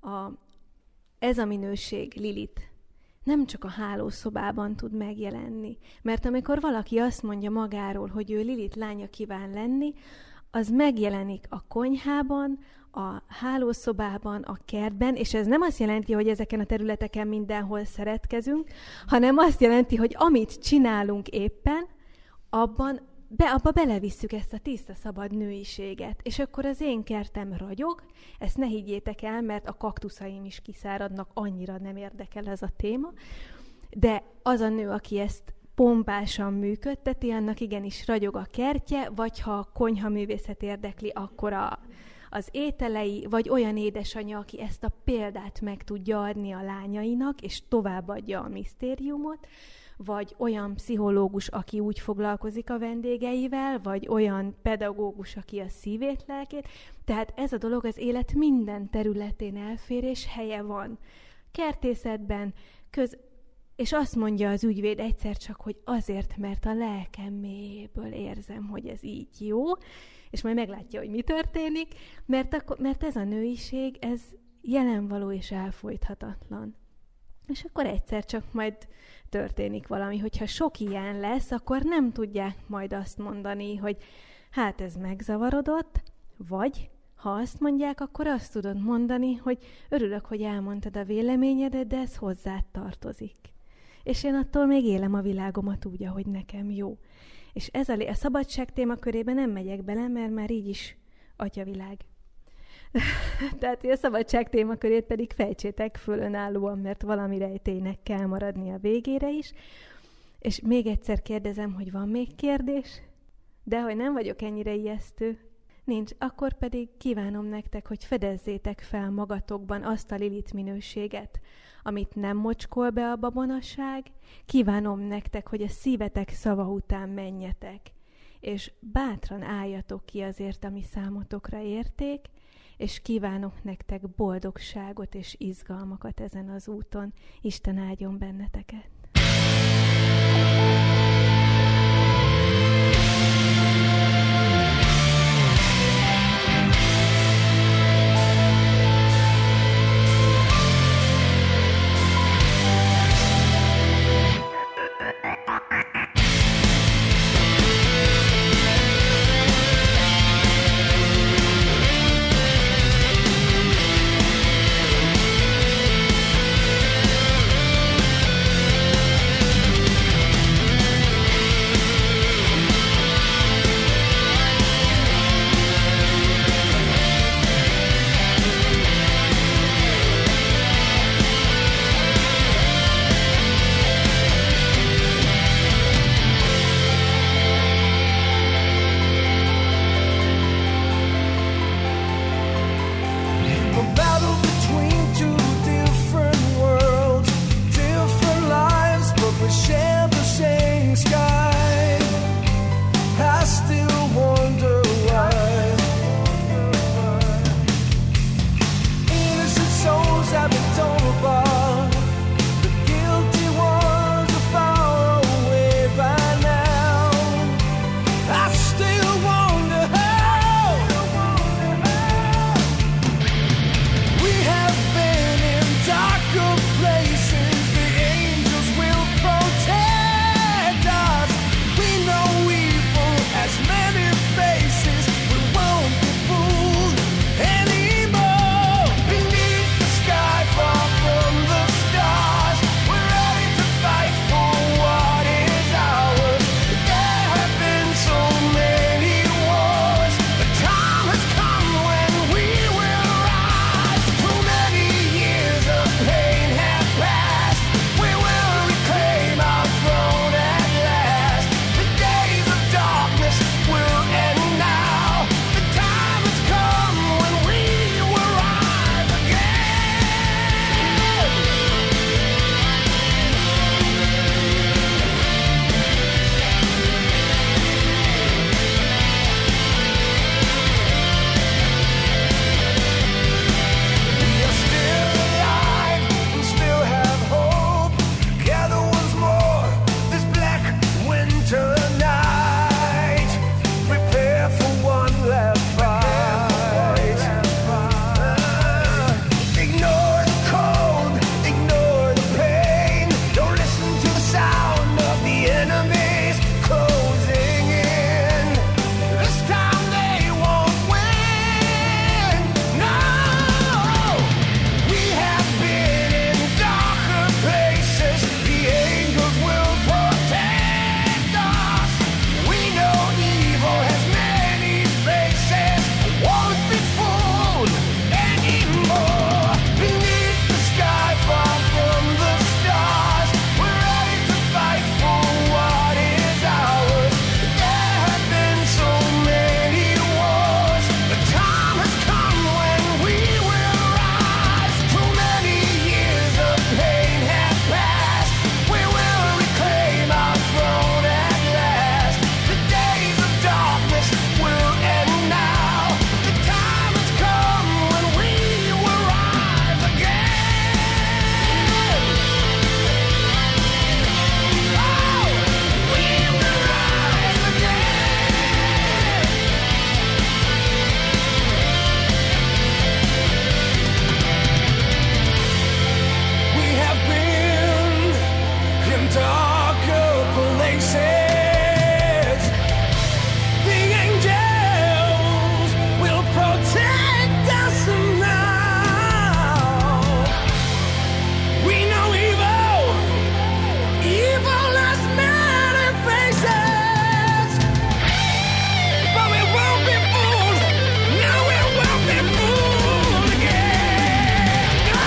ez a minőség, Lilith, nem csak a hálószobában tud megjelenni. Mert amikor valaki azt mondja magáról, hogy ő Lilith lánya kíván lenni, az megjelenik a konyhában, a hálószobában, a kertben, és ez nem azt jelenti, hogy ezeken a területeken mindenhol szeretkezünk, hanem azt jelenti, hogy amit csinálunk éppen, abba belevisszük ezt a tiszta, szabad nőiséget. És akkor az én kertem ragyog, ezt ne higgyétek el, mert a kaktuszaim is kiszáradnak, annyira nem érdekel ez a téma, de az a nő, aki ezt pompásan működteti, annak igenis ragyog a kertje, vagy ha a konyhaművészet érdekli, akkor az ételei, vagy olyan édesanyja, aki ezt a példát meg tudja adni a lányainak, és továbbadja a misztériumot, vagy olyan pszichológus, aki úgy foglalkozik a vendégeivel, vagy olyan pedagógus, aki a szívét, lelkét. Tehát ez a dolog az élet minden területén elfér, és helye van. Kertészetben, és azt mondja az ügyvéd egyszer csak, hogy azért, mert a lelkem mélyéből érzem, hogy ez így jó, és majd meglátja, hogy mi történik, mert ez a nőiség, ez jelenvaló és elfojthatatlan. És akkor egyszer csak majd történik valami, hogyha sok ilyen lesz, akkor nem tudják majd azt mondani, hogy hát ez megzavarodott, vagy ha azt mondják, akkor azt tudod mondani, hogy örülök, hogy elmondtad a véleményedet, de ez hozzád tartozik. És én attól még élem a világomat úgy, ahogy nekem jó. És ez a szabadság témakörében nem megyek bele, mert már így is atyavilág. Tehát a szabadság témakörét pedig fejtsétek föl önállóan, mert valami rejtélynek kell maradni a végére is. És még egyszer kérdezem, hogy van még kérdés? De hogy nem vagyok ennyire ijesztő, nincs, akkor pedig kívánom nektek, hogy fedezzétek fel magatokban azt a Lilith minőséget, amit nem mocskol be a babonasság. Kívánom nektek, hogy a szívetek szava után menjetek, és bátran álljatok ki azért, ami számotokra érték, és kívánok nektek boldogságot és izgalmakat ezen az úton. Isten áldjon benneteket! faces. The angels will protect us now. We know evil has many faces, but we won't be fooled. No, we won't be fooled again. No.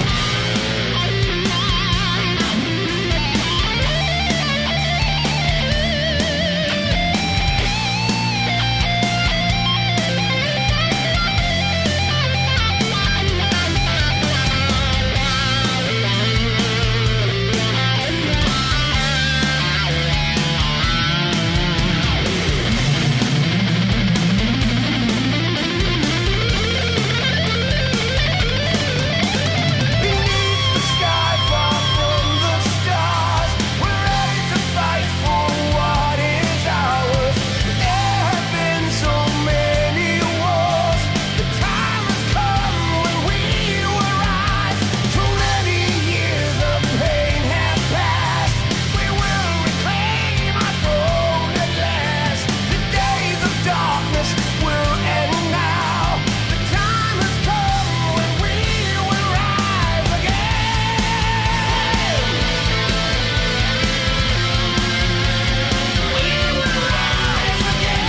Beneath the sky, far from the stars, we're ready to fight for what is ours. There have been so many wars. The time has come when we will rise. Too many years of pain have passed. We will reclaim our throne at last. The days of darkness will end now. The time has come when we will rise again. We will rise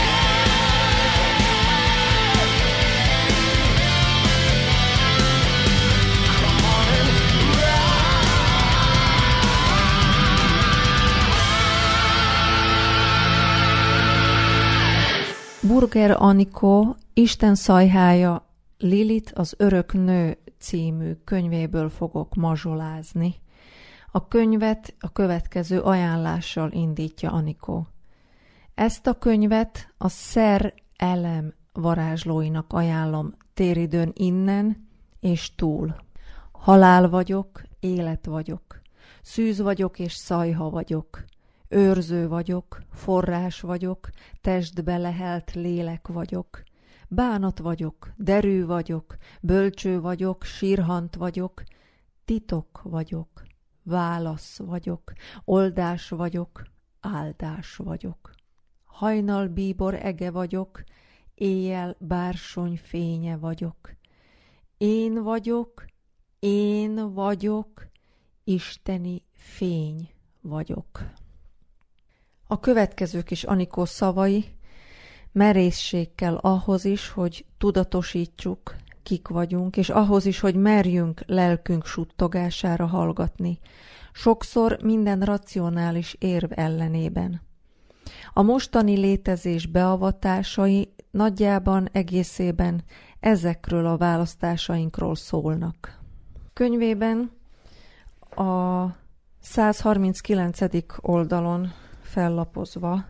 again. Come on and Burger Anikó Isten szajhája Lilith az örök nő című könyvéből fogok mazsolázni. A könyvet a következő ajánlással indítja Anikó. Ezt a könyvet a Szer Elem varázslóinak ajánlom téridőn innen és túl. Halál vagyok, élet vagyok, szűz vagyok és szajha vagyok, őrző vagyok, forrás vagyok, testbe lehelt lélek vagyok, bánat vagyok, derű vagyok, bölcső vagyok, sírhant vagyok, titok vagyok, válasz vagyok, oldás vagyok, áldás vagyok. Hajnal bíbor ege vagyok, éjjel bársony fénye vagyok. Én vagyok, isteni fény vagyok. A következők is Anikó szavai, merészség kell ahhoz is, hogy tudatosítsuk, kik vagyunk, és ahhoz is, hogy merjünk lelkünk suttogására hallgatni, sokszor minden racionális érv ellenében. A mostani létezés beavatásai nagyjában egészében ezekről a választásainkról szólnak. Könyvében a 139. oldalon fellapozva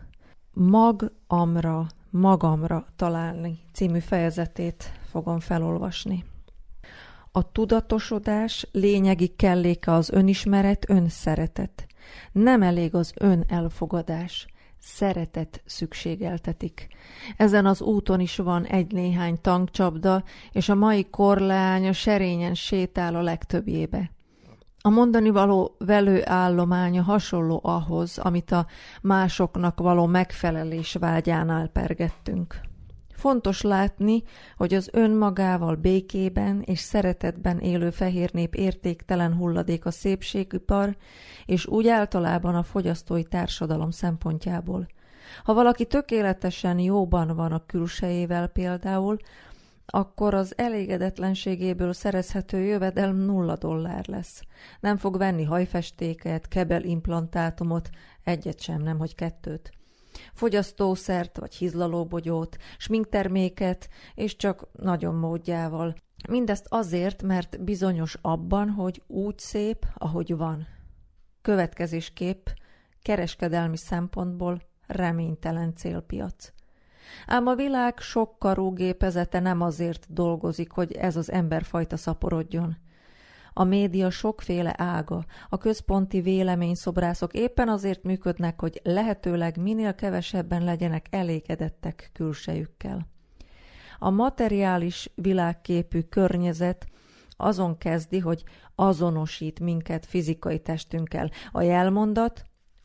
magamra találni című fejezetét fogom felolvasni. A tudatosodás lényegi kelléke az önismeret, önszeretet. Nem elég az önelfogadás, szeretet szükségeltetik. Ezen az úton is van egy-néhány tankcsapda, és a mai korleánya serényen sétál a legtöbbjébe. A mondani való velőállománya hasonló ahhoz, amit a másoknak való megfelelés vágyánál pergettünk. Fontos látni, hogy az önmagával békében és szeretetben élő fehér nép értéktelen hulladék a szépségipar, és úgy általában a fogyasztói társadalom szempontjából. Ha valaki tökéletesen jóban van a külsejével például, akkor az elégedetlenségéből szerezhető jövedelm $0 lesz. Nem fog venni hajfestéket, kebelimplantátumot, egyet sem, nemhogy 2. Fogyasztószert vagy hizlalóbogyót, sminkterméket, és csak nagyon módjával. Mindezt azért, mert bizonyos abban, hogy úgy szép, ahogy van. Következésképp kereskedelmi szempontból reménytelen célpiac. Ám a világ sokkarú gépezete nem azért dolgozik, hogy ez az emberfajta szaporodjon. A média sokféle ága, a központi véleményszobrászok éppen azért működnek, hogy lehetőleg minél kevesebben legyenek elégedettek külsejükkel. A materiális világképű környezet azon kezdi, hogy azonosít minket fizikai testünkkel. A jelmondat,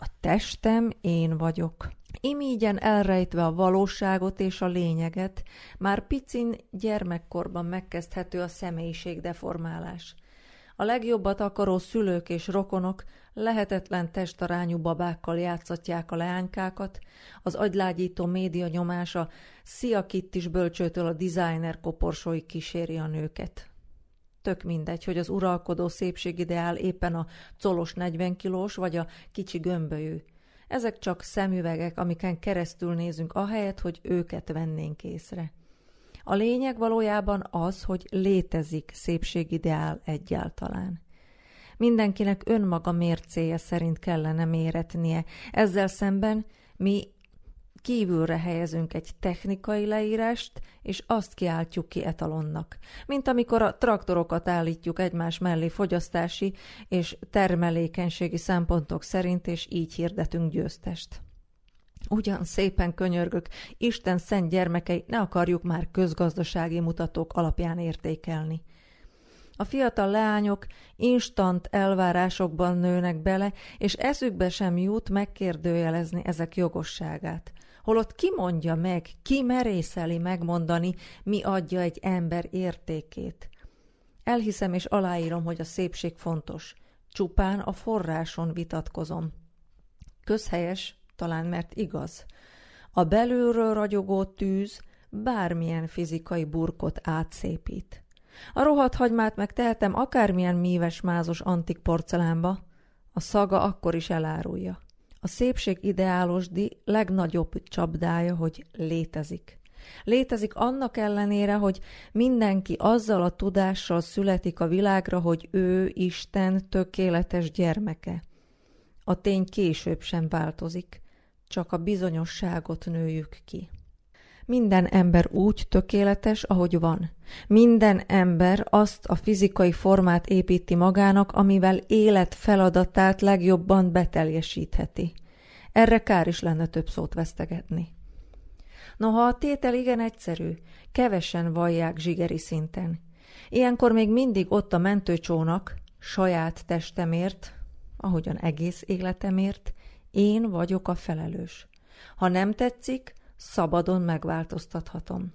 A testem én vagyok. Imígyen elrejtve a valóságot és a lényeget, már picin gyermekkorban megkezdhető a személyiségdeformálás. A legjobbat akaró szülők és rokonok lehetetlen testarányú babákkal játszatják a leánykákat, az agylágyító média nyomása Szia Kittis bölcsőtől a designer koporsóig kíséri a nőket. Tök mindegy, hogy az uralkodó szépségideál éppen a colos 40 kilós vagy a kicsi gömbölyű. Ezek csak szemüvegek, amiken keresztül nézünk, ahelyett, hogy őket vennénk észre. A lényeg valójában az, hogy létezik szépségideál egyáltalán. Mindenkinek önmaga mércéje szerint kellene méretnie. Ezzel szemben mi kívülre helyezünk egy technikai leírást, és azt kiáltjuk ki etalonnak. Mint amikor a traktorokat állítjuk egymás mellé fogyasztási és termelékenységi szempontok szerint, és így hirdetünk győztest. Ugyan szépen könyörgök, Isten szent gyermekei, ne akarjuk már közgazdasági mutatók alapján értékelni. A fiatal leányok instant elvárásokban nőnek bele, és eszükbe sem jut megkérdőjelezni ezek jogosságát. Holott ki mondja meg, ki merészeli megmondani, mi adja egy ember értékét. Elhiszem és aláírom, hogy a szépség fontos. Csupán a forráson vitatkozom. Közhelyes, talán mert igaz. A belülről ragyogó tűz bármilyen fizikai burkot átszépít. A rohadt hagymát meg tehetem akármilyen míves mázos antik porcelánba, a szaga akkor is elárulja. A szépség ideálosdi legnagyobb csapdája, hogy létezik. Létezik annak ellenére, hogy mindenki azzal a tudással születik a világra, hogy ő Isten tökéletes gyermeke. A tény később sem változik, csak a bizonyosságot nőjük ki. Minden ember úgy tökéletes, ahogy van. Minden ember azt a fizikai formát építi magának, amivel élet feladatát legjobban beteljesítheti. Erre kár is lenne több szót vesztegetni. Noha a tétel igen egyszerű, kevesen vallják zsigeri szinten. Ilyenkor még mindig ott a mentőcsónak, saját testemért, ahogyan egész életemért, én vagyok a felelős. Ha nem tetszik, szabadon megváltoztathatom.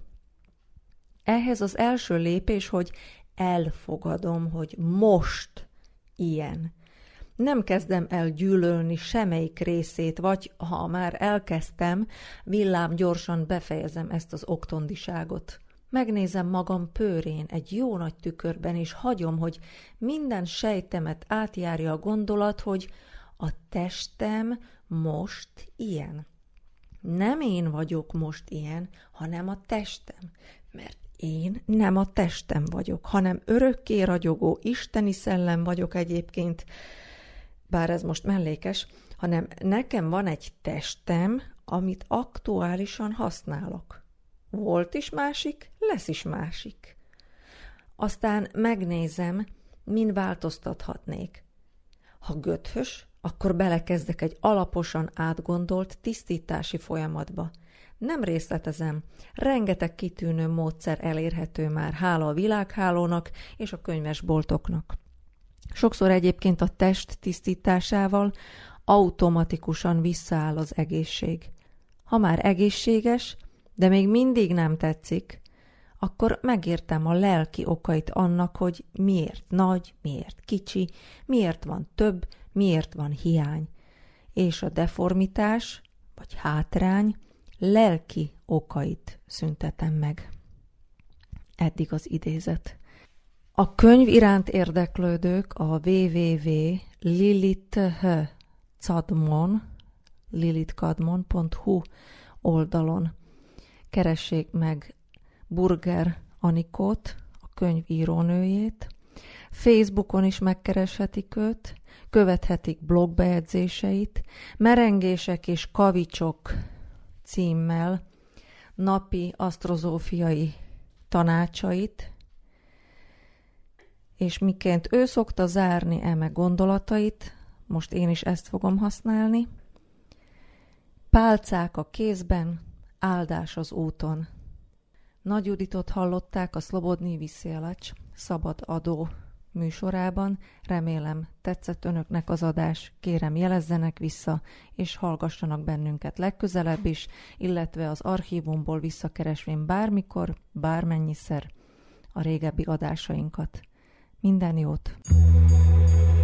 Ehhez az első lépés, hogy elfogadom, hogy most ilyen. Nem kezdem el gyűlölni semmelyik részét, vagy ha már elkezdtem, villám gyorsan befejezem ezt az oktondiságot. Megnézem magam pőrén egy jó nagy tükörben, és hagyom, hogy minden sejtemet átjárja a gondolat, hogy a testem most ilyen. Nem én vagyok most ilyen, hanem a testem, mert én nem a testem vagyok, hanem örökké ragyogó isteni szellem vagyok egyébként, bár ez most mellékes, hanem nekem van egy testem, amit aktuálisan használok. Volt is másik, lesz is másik. Aztán megnézem, min változtathatnék. Ha göthös, akkor belekezdek egy alaposan átgondolt tisztítási folyamatba. Nem részletezem, rengeteg kitűnő módszer elérhető már, hála a világhálónak és a könyvesboltoknak. Sokszor egyébként a test tisztításával automatikusan visszaáll az egészség. Ha már egészséges, de még mindig nem tetszik, akkor megértem a lelki okait annak, hogy miért nagy, miért kicsi, miért van több, miért van hiány. És a deformitás, vagy hátrány lelki okait szüntetem meg. Eddig az idézet. A könyv iránt érdeklődők a www.lilithkadmon.hu oldalon keressék meg Burger Anikót, a könyv írónőjét. Facebookon is megkereshetik őt, követhetik blogbejegyzéseit, Merengések és kavicsok címmel napi asztrozófiai tanácsait, és miként ő szokta zárni eme gondolatait, most én is ezt fogom használni. Pálcák a kézben, áldás az úton. Nagy Juditot hallották, a Szlobodnyi Viszélacs szabad adó műsorában. Remélem, tetszett önöknek az adás, kérem jelezzenek vissza, és hallgassanak bennünket legközelebb is, illetve az archívumból visszakeresvén bármikor, bármennyiszer a régebbi adásainkat. Minden jót!